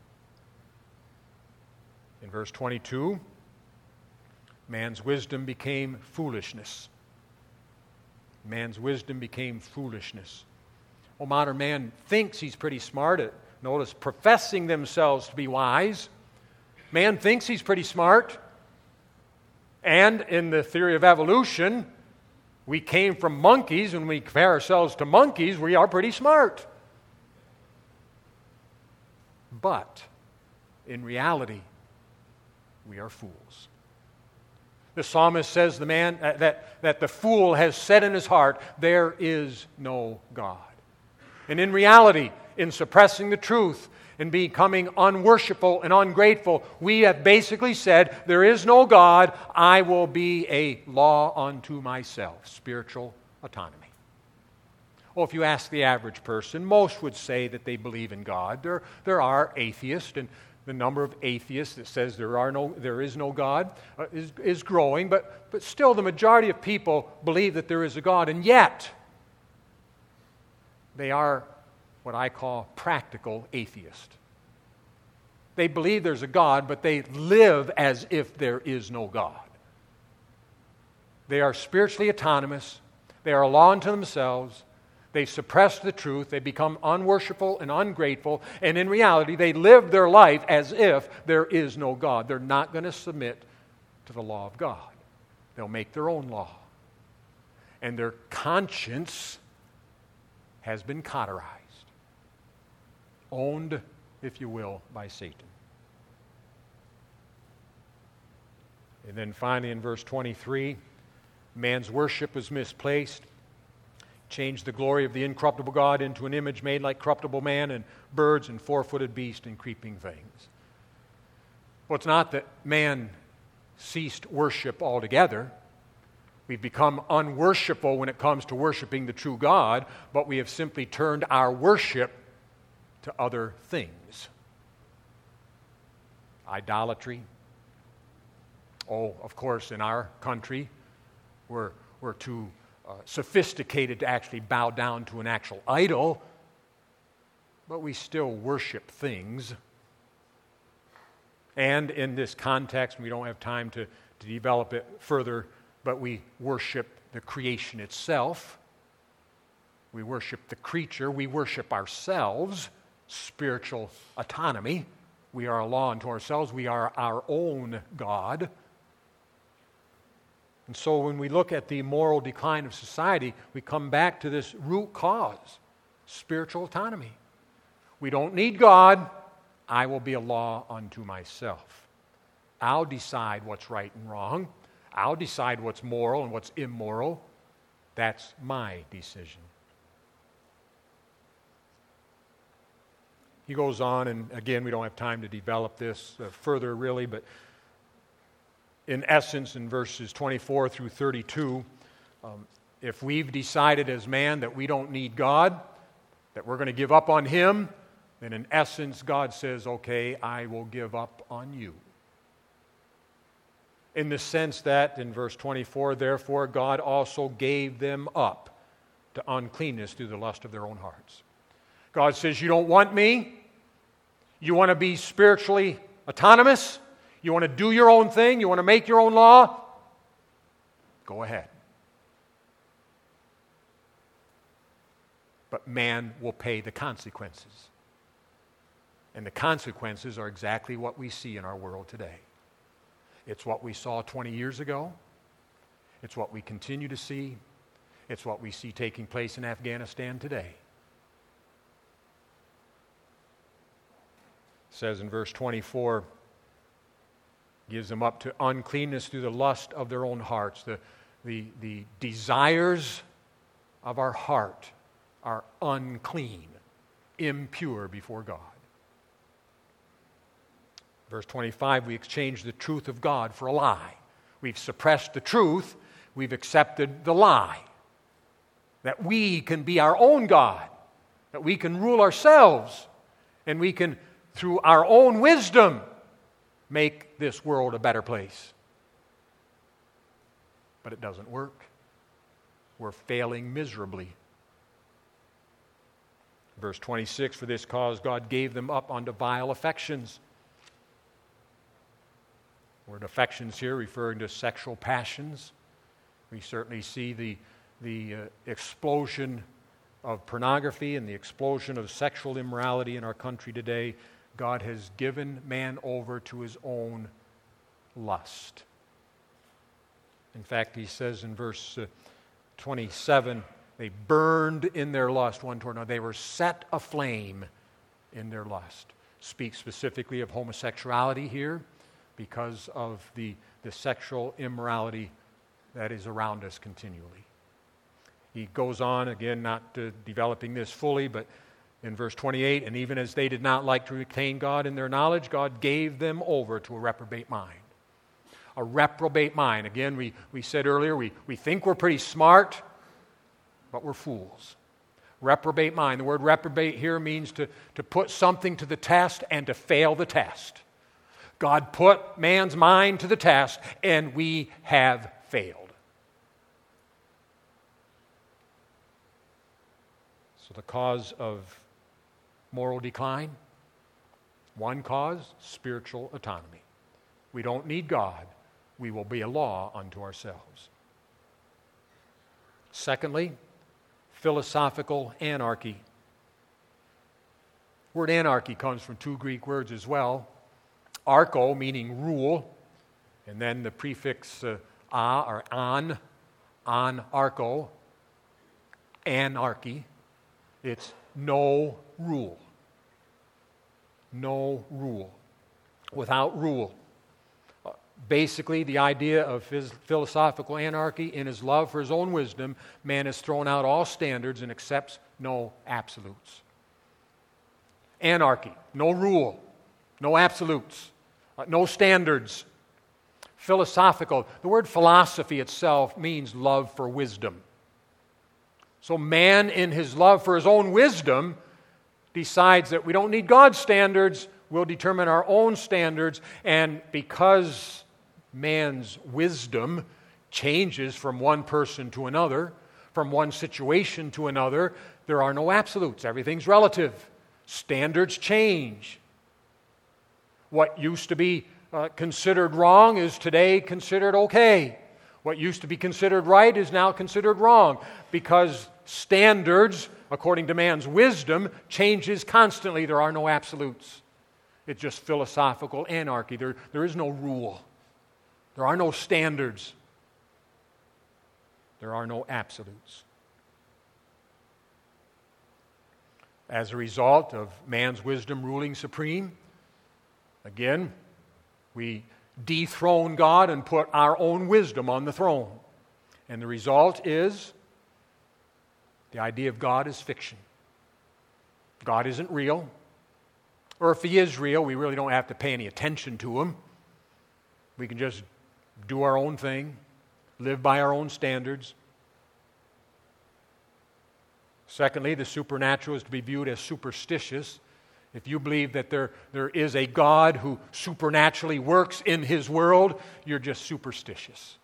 In verse twenty-two, man's wisdom became foolishness. Man's wisdom became foolishness. Well, modern man thinks he's pretty smart at, notice, professing themselves to be wise. Man thinks he's pretty smart. And in the theory of evolution, we came from monkeys. When we compare ourselves to monkeys, we are pretty smart. But in reality, we are fools. The psalmist says the man uh, that, that the fool has said in his heart, there is no God. And in reality, in suppressing the truth and becoming unworshipful and ungrateful, we have basically said, there is no God, I will be a law unto myself, spiritual autonomy. Well, if you ask the average person, most would say that they believe in God. There, there are atheists, and the number of atheists that says there are no, there is no God uh, is, is growing, but, but still the majority of people believe that there is a God, and yet they are what I call practical atheists. They believe there's a God, but they live as if there is no God. They are spiritually autonomous. They are a law unto themselves. They suppress the truth. They become unworshipful and ungrateful. And in reality, they live their life as if there is no God. They're not going to submit to the law of God. They'll make their own law. And their conscience has been cauterized, owned, if you will, by Satan. And then finally in verse twenty-three, man's worship was misplaced, changed the glory of the incorruptible God into an image made like corruptible man and birds and four-footed beasts and creeping things. Well, it's not that man ceased worship altogether. We've become unworshipful when it comes to worshiping the true God, but we have simply turned our worship to other things. Idolatry. Oh, of course, in our country, we're, we're too uh, sophisticated to actually bow down to an actual idol, but we still worship things. And in this context, we don't have time to, to develop it further, but we worship the creation itself. We worship the creature. We worship ourselves, spiritual autonomy. We are a law unto ourselves. We are our own God. And so when we look at the moral decline of society, we come back to this root cause, spiritual autonomy. We don't need God. I will be a law unto myself. I'll decide what's right and wrong. I'll decide what's moral and what's immoral. That's my decision. He goes on, and again, we don't have time to develop this uh, further really, but in essence, in verses twenty-four through thirty-two, um, if we've decided as man that we don't need God, that we're going to give up on Him, then in essence, God says, okay, I will give up on you. In the sense that, in verse twenty-four, therefore God also gave them up to uncleanness through the lust of their own hearts. God says, you don't want me? You want to be spiritually autonomous? You want to do your own thing? You want to make your own law? Go ahead. But man will pay the consequences. And the consequences are exactly what we see in our world today. It's what we saw twenty years ago. It's what we continue to see. It's what we see taking place in Afghanistan today. It says in verse twenty-four, gives them up to uncleanness through the lust of their own hearts. The, the, the desires of our heart are unclean, impure before God. Verse twenty-five, we exchange the truth of God for a lie. We've suppressed the truth. We've accepted the lie. That we can be our own God. That we can rule ourselves. And we can, through our own wisdom, make this world a better place. But it doesn't work. We're failing miserably. Verse twenty-six, for this cause God gave them up unto vile affections. Word affections here referring to sexual passions. We certainly see the, the uh, explosion of pornography and the explosion of sexual immorality in our country today. God has given man over to his own lust. In fact, he says in verse uh, twenty-seven, they burned in their lust one toward another. They were set aflame in their lust. Speaks specifically of homosexuality here, because of the, the sexual immorality that is around us continually. He goes on, again, not uh, developing this fully, but in verse twenty-eight, and even as they did not like to retain God in their knowledge, God gave them over to a reprobate mind. A reprobate mind. Again, we, we said earlier, we, we think we're pretty smart, but we're fools. Reprobate mind. The word reprobate here means to, to put something to the test and to fail the test. God put man's mind to the test, and we have failed. So the cause of moral decline, One cause, spiritual autonomy. We don't need God. We will be a law unto ourselves. Secondly, philosophical anarchy. The word anarchy comes from two Greek words as well. Archo, meaning rule, and then the prefix uh, a or an, anarcho, anarchy. It's no rule. No rule. Without rule. Uh, basically, the idea of his philosophical anarchy, in his love for his own wisdom, man has thrown out all standards and accepts no absolutes. Anarchy, no rule, no absolutes, uh, no standards. Philosophical, the word philosophy itself means love for wisdom. So man, in his love for his own wisdom, decides that we don't need God's standards, we'll determine our own standards, and because man's wisdom changes from one person to another, from one situation to another, there are no absolutes. Everything's relative. Standards change. What used to be uh, considered wrong is today considered okay. What used to be considered right is now considered wrong, because standards, according to man's wisdom, changes constantly. There are no absolutes. It's just philosophical anarchy. There, there is no rule. There are no standards. There are no absolutes. As a result of man's wisdom ruling supreme, again, we dethrone God and put our own wisdom on the throne. And the result is the idea of God is fiction. God isn't real. Or if He is real, we really don't have to pay any attention to Him. We can just do our own thing, live by our own standards. Secondly, the supernatural is to be viewed as superstitious. If you believe that there, there is a God who supernaturally works in His world, you're just superstitious.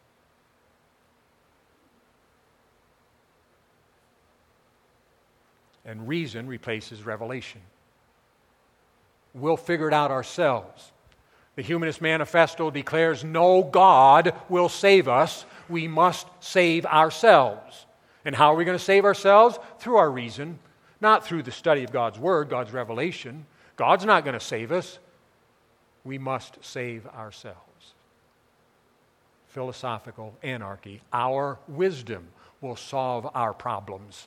And reason replaces revelation. We'll figure it out ourselves. The Humanist Manifesto declares no God will save us. We must save ourselves. And how are we going to save ourselves? Through our reason, not through the study of God's Word, God's revelation. God's not going to save us. We must save ourselves. Philosophical anarchy. Our wisdom will solve our problems.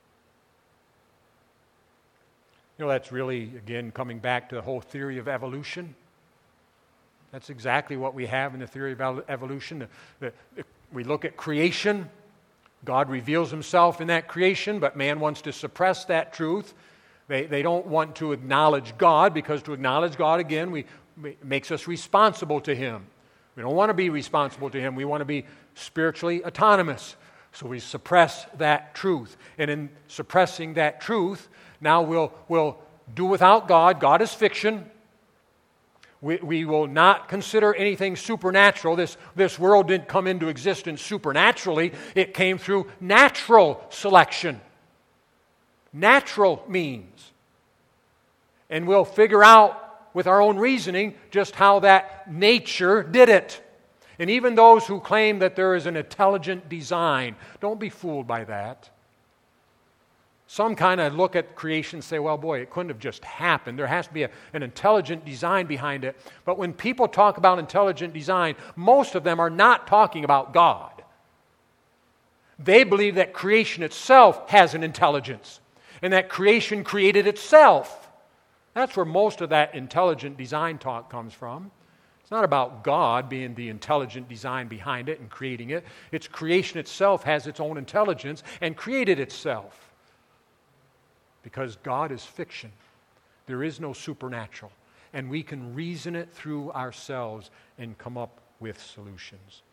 You know, that's really, again, coming back to the whole theory of evolution. That's exactly what we have in the theory of evolution. The, the, the, we look at creation. God reveals Himself in that creation, but man wants to suppress that truth. They, they don't want to acknowledge God, because to acknowledge God, again, we, it makes us responsible to Him. We don't want to be responsible to Him. We want to be spiritually autonomous. So we suppress that truth. And in suppressing that truth, now we'll, we'll do without God. God is fiction. We, we will not consider anything supernatural. This, this world didn't come into existence supernaturally. It came through natural selection. Natural means. And we'll figure out with our own reasoning just how that nature did it. And even those who claim that there is an intelligent design, don't be fooled by that. Some kind of look at creation and say, well, boy, it couldn't have just happened. There has to be a, an intelligent design behind it. But when people talk about intelligent design, most of them are not talking about God. They believe that creation itself has an intelligence, and that creation created itself. That's where most of that intelligent design talk comes from. It's not about God being the intelligent design behind it and creating it. It's creation itself has its own intelligence and created itself. Because God is fiction. There is no supernatural. And we can reason it through ourselves and come up with solutions.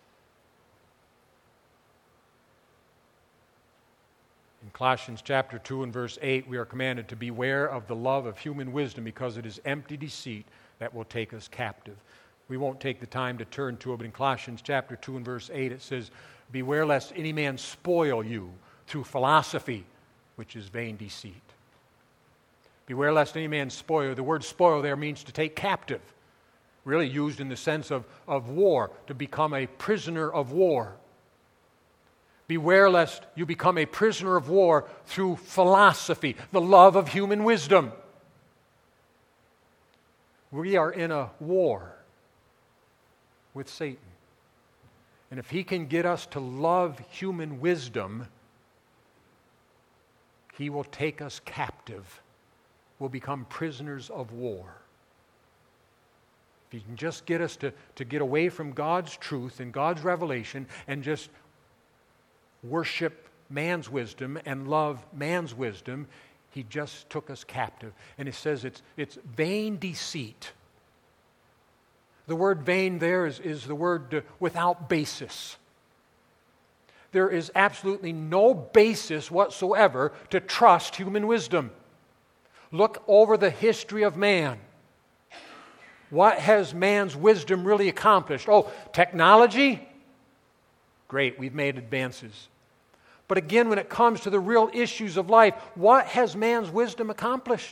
In Colossians chapter two and verse eight, we are commanded to beware of the love of human wisdom, because it is empty deceit that will take us captive. We won't take the time to turn to it, but in Colossians chapter two and verse eight, it says, beware lest any man spoil you through philosophy, which is vain deceit. Beware lest any man spoil you. The word spoil there means to take captive, really used in the sense of, of war, to become a prisoner of war. Beware lest you become a prisoner of war through philosophy, the love of human wisdom. We are in a war with Satan. And if he can get us to love human wisdom, he will take us captive. We'll become prisoners of war. If he can just get us to, to get away from God's truth and God's revelation and just worship man's wisdom and love man's wisdom, he just took us captive. And it says it's, it's vain deceit. The word vain there is, is the word uh, without basis. There is absolutely no basis whatsoever to trust human wisdom. Look over the history of man. What has man's wisdom really accomplished? Oh, technology? Great, we've made advances. But again, when it comes to the real issues of life, what has man's wisdom accomplished?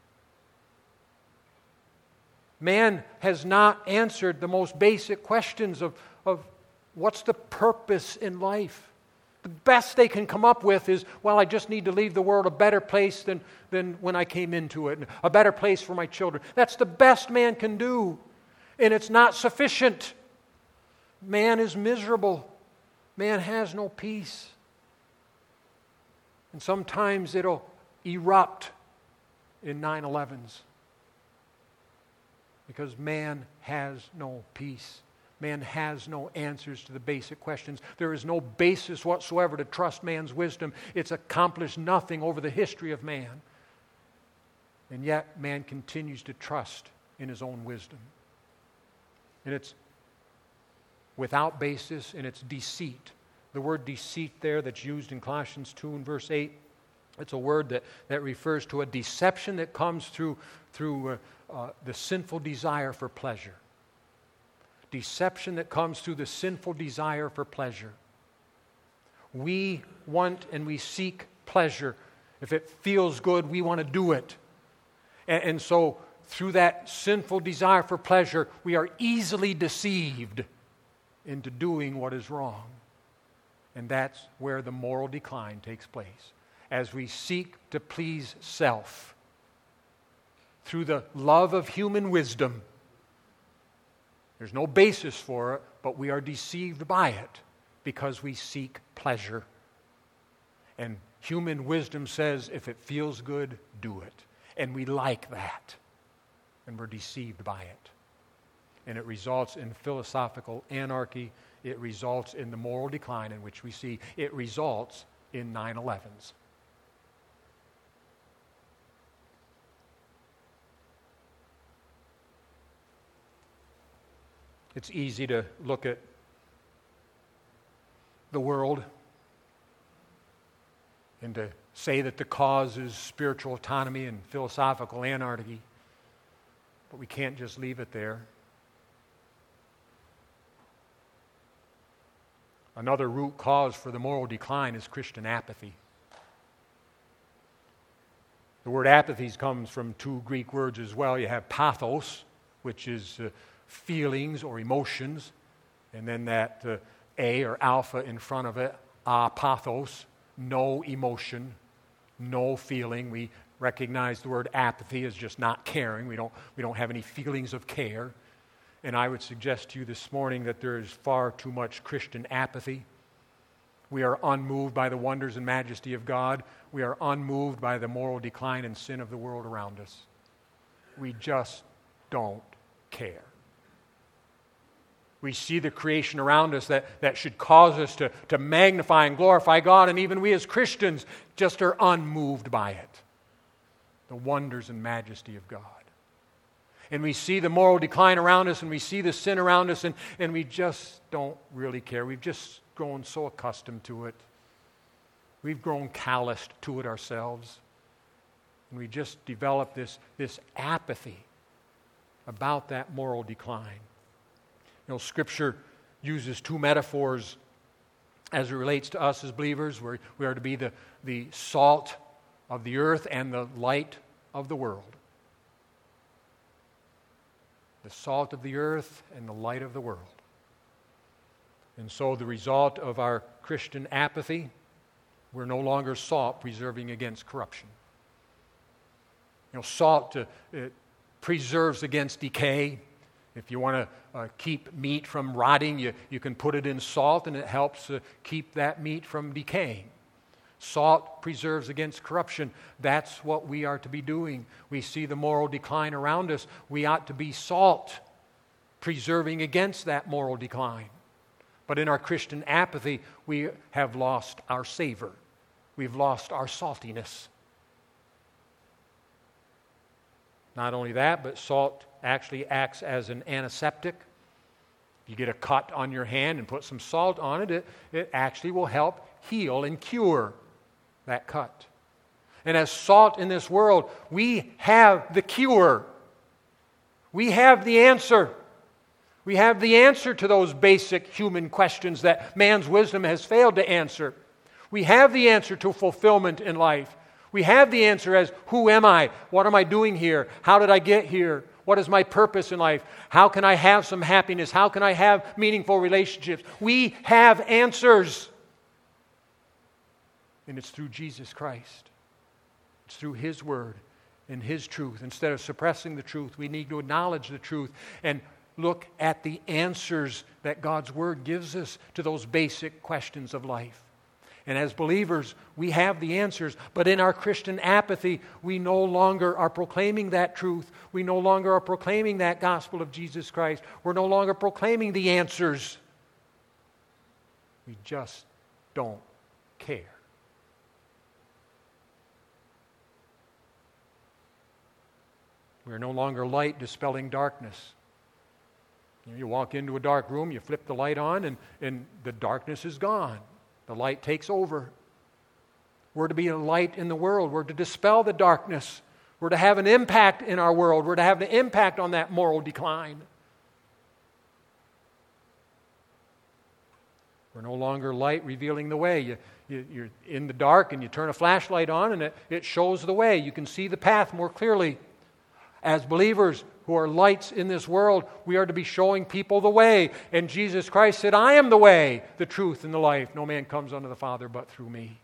Man has not answered the most basic questions of, of what's the purpose in life. The best they can come up with is, well, I just need to leave the world a better place than, than when I came into it, a better place for my children. That's the best man can do, and it's not sufficient. Man is miserable. Man has no peace. And sometimes it'll erupt in nine elevens because man has no peace. Man has no answers to the basic questions. There is no basis whatsoever to trust man's wisdom. It's accomplished nothing over the history of man. And yet, man continues to trust in his own wisdom. And it's without basis, and it's deceit. The word deceit there that's used in Colossians two and verse eight, it's a word that, that refers to a deception that comes through, through uh, uh, the sinful desire for pleasure. Deception that comes through the sinful desire for pleasure. We want and we seek pleasure. If it feels good, we want to do it. And, and so, through that sinful desire for pleasure, we are easily deceived into doing what is wrong. And that's where the moral decline takes place. As we seek to please self through the love of human wisdom. There's no basis for it, but we are deceived by it because we seek pleasure. And human wisdom says, if it feels good, do it. And we like that. And we're deceived by it. And it results in philosophical anarchy. It results in the moral decline in which we see. It results in nine elevens. It's easy to look at the world and to say that the cause is spiritual autonomy and philosophical anarchy, but we can't just leave it there. Another root cause for the moral decline is Christian apathy. The word apathy comes from two Greek words as well. You have pathos, which is uh, feelings or emotions, and then that uh, A or alpha in front of it, apathos, no emotion, no feeling. We recognize the word apathy as just not caring. We don't, we don't have any feelings of care. And I would suggest to you this morning that there is far too much Christian apathy. We are unmoved by the wonders and majesty of God. We are unmoved by the moral decline and sin of the world around us. We just don't care. We see the creation around us that, that should cause us to, to magnify and glorify God, and even we as Christians just are unmoved by it. The wonders and majesty of God. And we see the moral decline around us, and we see the sin around us, and, and we just don't really care. We've just grown so accustomed to it. We've grown calloused to it ourselves. And we just develop this, this apathy about that moral decline. You know, Scripture uses two metaphors as it relates to us as believers. We're, we are to be the, the salt of the earth and the light of the world. The salt of the earth and the light of the world. And so the result of our Christian apathy, we're no longer salt preserving against corruption. You know, salt uh, it preserves against decay. If you want to uh, keep meat from rotting, you, you can put it in salt and it helps uh, keep that meat from decaying. Salt preserves against corruption. That's what we are to be doing. We see the moral decline around us. We ought to be salt, preserving against that moral decline. But in our Christian apathy, we have lost our savor. We've lost our saltiness. Not only that, but salt actually acts as an antiseptic. You get a cut on your hand and put some salt on it, it, it actually will help heal and cure that cut. And as salt in this world, we have the cure. We have the answer. We have the answer to those basic human questions that man's wisdom has failed to answer. We have the answer to fulfillment in life. We have the answer as, who am I? What am I doing here? How did I get here? What is my purpose in life? How can I have some happiness? How can I have meaningful relationships? We have answers. And it's through Jesus Christ. It's through His Word and His truth. Instead of suppressing the truth, we need to acknowledge the truth and look at the answers that God's Word gives us to those basic questions of life. And as believers, we have the answers, but in our Christian apathy, we no longer are proclaiming that truth. We no longer are proclaiming that gospel of Jesus Christ. We're no longer proclaiming the answers. We just don't care. We're no longer light dispelling darkness. You know, you walk into a dark room, you flip the light on, and, and the darkness is gone. The light takes over. We're to be a light in the world. We're to dispel the darkness. We're to have an impact in our world. We're to have an impact on that moral decline. We're no longer light revealing the way. You, you, you're in the dark and you turn a flashlight on and it, it shows the way. You can see the path more clearly. As believers who are lights in this world, we are to be showing people the way. And Jesus Christ said, I am the way, the truth, and the life. No man comes unto the Father but through me.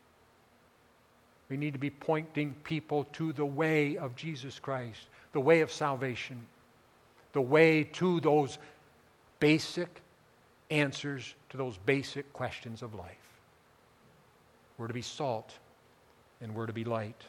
We need to be pointing people to the way of Jesus Christ, the way of salvation, the way to those basic answers to those basic questions of life. We're to be salt and we're to be light.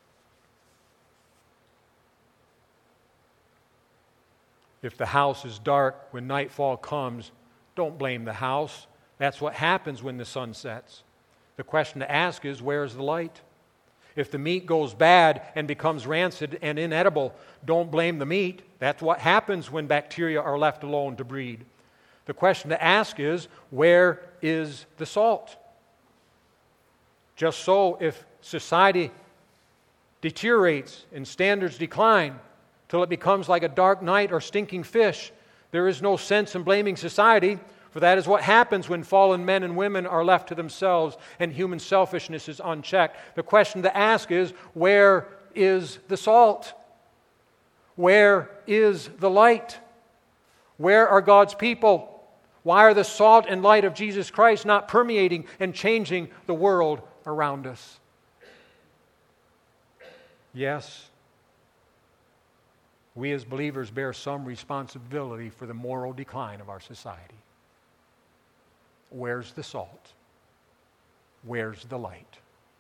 If the house is dark when nightfall comes, don't blame the house. That's what happens when the sun sets. The question to ask is, where's the light? If the meat goes bad and becomes rancid and inedible, don't blame the meat. That's what happens when bacteria are left alone to breed. The question to ask is, where is the salt? Just so, if society deteriorates and standards decline, till it becomes like a dark night or stinking fish, there is no sense in blaming society, for that is what happens when fallen men and women are left to themselves and human selfishness is unchecked. The question to ask is, where is the salt? Where is the light? Where are God's people? Why are the salt and light of Jesus Christ not permeating and changing the world around us? Yes, we as believers bear some responsibility for the moral decline of our society. Where's the salt? Where's the light?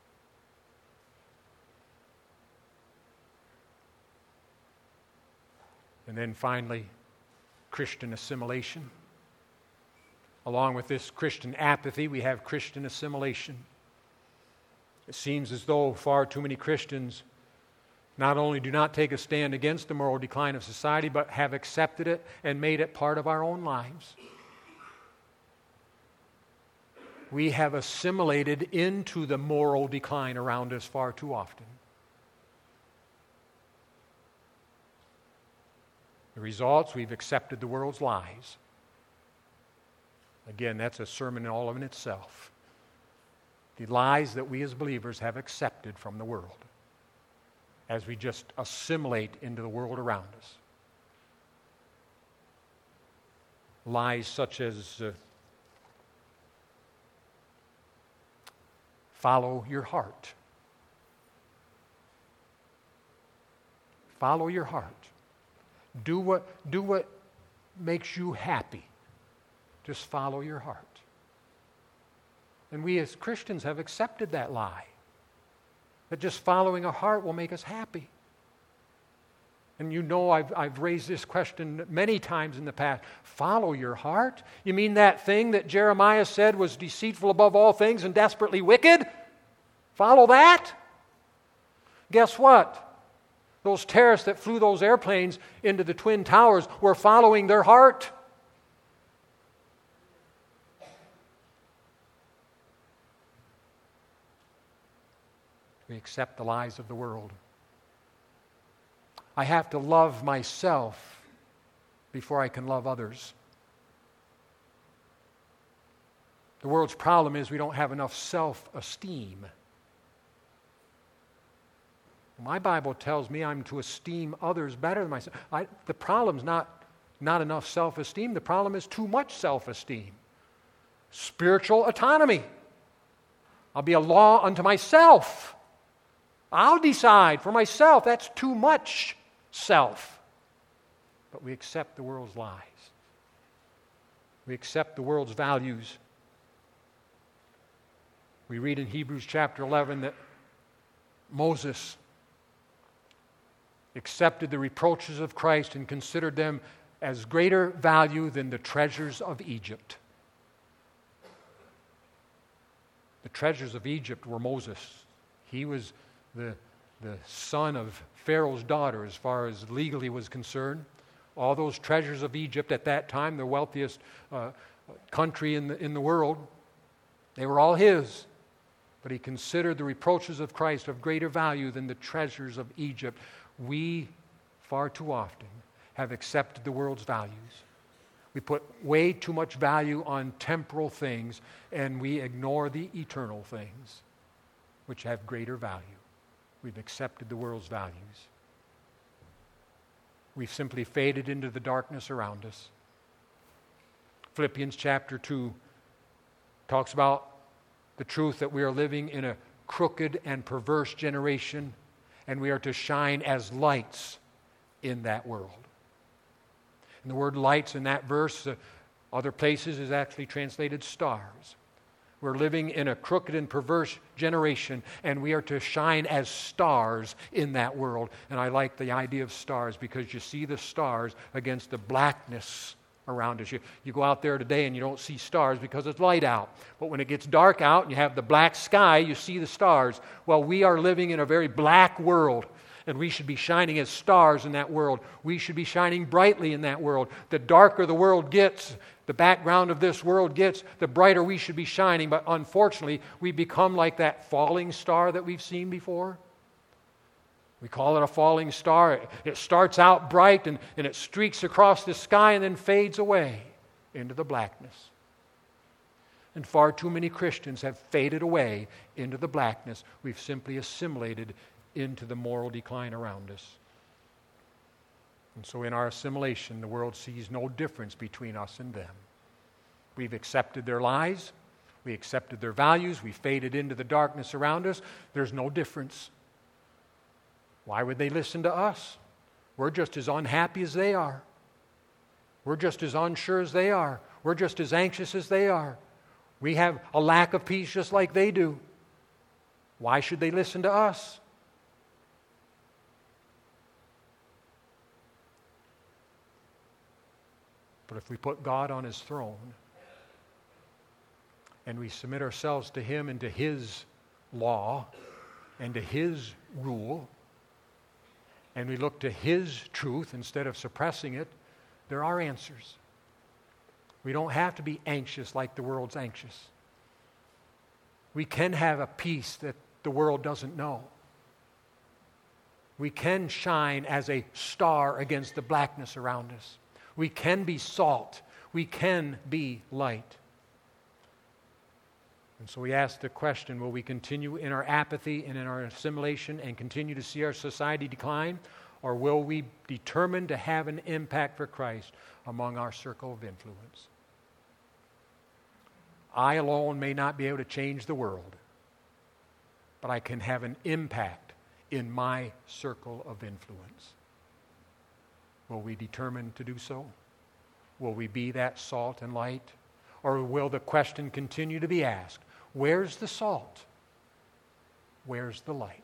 And then finally, Christian assimilation. Along with this Christian apathy, we have Christian assimilation. It seems as though far too many Christians not only do not take a stand against the moral decline of society, but have accepted it and made it part of our own lives. We have assimilated into the moral decline around us far too often. The results, we've accepted the world's lies. Again, that's a sermon all in itself. The lies that we as believers have accepted from the world. as we just assimilate into the world around us. Lies such as uh, follow your heart. Follow your heart. Do what, do what makes you happy. Just follow your heart. And we as Christians have accepted that lie, that just following our heart will make us happy. And you know I've, I've raised this question many times in the past. Follow your heart? You mean that thing that Jeremiah said was deceitful above all things and desperately wicked? Follow that? Guess what? Those terrorists that flew those airplanes into the Twin Towers were following their heart. We accept the lies of the world. I have to love myself before I can love others. The world's problem is we don't have enough self-esteem. My Bible tells me I'm to esteem others better than myself. I, the problem's not, not enough self-esteem. The problem is too much self-esteem. Spiritual autonomy. I'll be a law unto myself. I'll decide for myself. That's too much self. But we accept the world's lies. We accept the world's values. We read in Hebrews chapter eleven that Moses accepted the reproaches of Christ and considered them as greater value than the treasures of Egypt. The treasures of Egypt were Moses. He was the, the son of Pharaoh's daughter as far as legally was concerned. All those treasures of Egypt at that time, the wealthiest uh, country in the, in the world, they were all his. But he considered the reproaches of Christ of greater value than the treasures of Egypt. We, far too often, have accepted the world's values. We put way too much value on temporal things, and we ignore the eternal things, which have greater value. We've accepted the world's values. We've simply faded into the darkness around us. Philippians chapter two talks about the truth that we are living in a crooked and perverse generation, and we are to shine as lights in that world. And the word lights in that verse, uh, other places, is actually translated stars. We're living in a crooked and perverse generation, and we are to shine as stars in that world. And I like the idea of stars because you see the stars against the blackness around us. You, you go out there today and you don't see stars because it's light out. But when it gets dark out and you have the black sky, you see the stars. Well, we are living in a very black world, and we should be shining as stars in that world. We should be shining brightly in that world. The darker the world gets, the background of this world gets, the brighter we should be shining. But unfortunately, we become like that falling star that we've seen before. We call it a falling star. It starts out bright and, and it streaks across the sky and then fades away into the blackness. And far too many Christians have faded away into the blackness. We've simply assimilated into the moral decline around us. And so in our assimilation, the world sees no difference between us and them. We've accepted their lies. We accepted their values. We faded into the darkness around us. There's no difference. Why would they listen to us? We're just as unhappy as they are. We're just as unsure as they are. We're just as anxious as they are. We have a lack of peace just like they do. Why should they listen to us? But if we put God on His throne and we submit ourselves to Him and to His law and to His rule, and we look to His truth instead of suppressing it, there are answers. We don't have to be anxious like the world's anxious. We can have a peace that the world doesn't know. We can shine as a star against the blackness around us. We can be salt. We can be light. And so we ask the question, will we continue in our apathy and in our assimilation and continue to see our society decline? Or will we determine to have an impact for Christ among our circle of influence? I alone may not be able to change the world, but I can have an impact in my circle of influence. Will we determine to do so? Will we be that salt and light? Or will the question continue to be asked, where's the salt? Where's the light?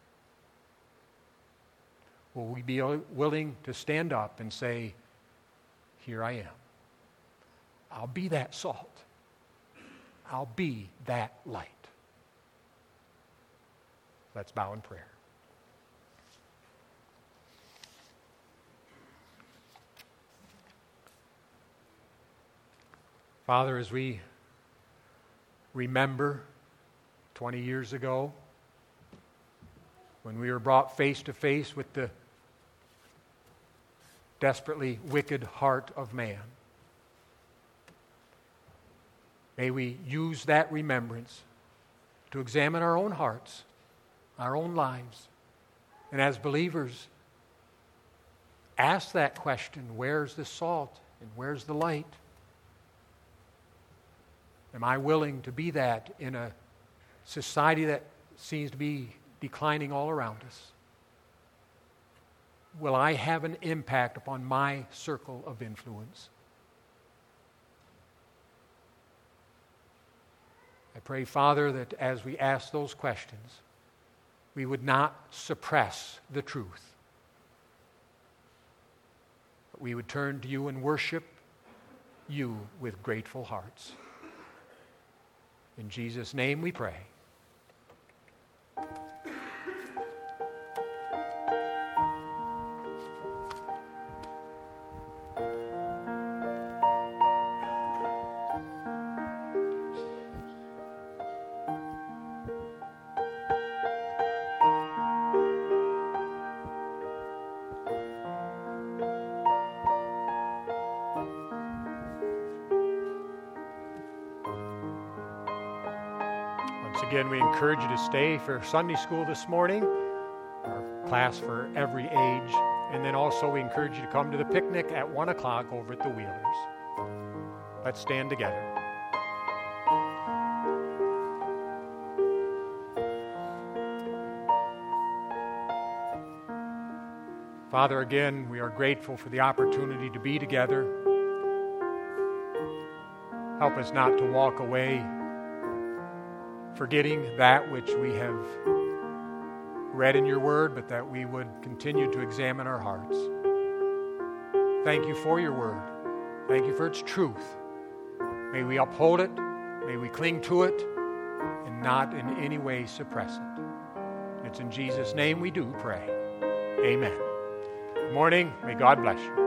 Will we be willing to stand up and say, here I am. I'll be that salt. I'll be that light. Let's bow in prayer. Father, as we remember twenty years ago, when we were brought face to face with the desperately wicked heart of man, may we use that remembrance to examine our own hearts, our own lives, and as believers, ask that question, where's the salt and where's the light? Am I willing to be that in a society that seems to be declining all around us? Will I have an impact upon my circle of influence? I pray, Father, that as we ask those questions, we would not suppress the truth, but we would turn to you and worship you with grateful hearts. In Jesus' name we pray. Again, we encourage you to stay for Sunday school this morning, our class for every age. And then also we encourage you to come to the picnic at one o'clock over at the Wheelers. Let's stand together. Father, again, we are grateful for the opportunity to be together. Help us not to walk away forgetting that which we have read in your word, but that we would continue to examine our hearts. Thank you for your word. Thank you for its truth. May we uphold it, may we cling to it, and not in any way suppress it. It's in Jesus' name we do pray. Amen. Good morning. May God bless you.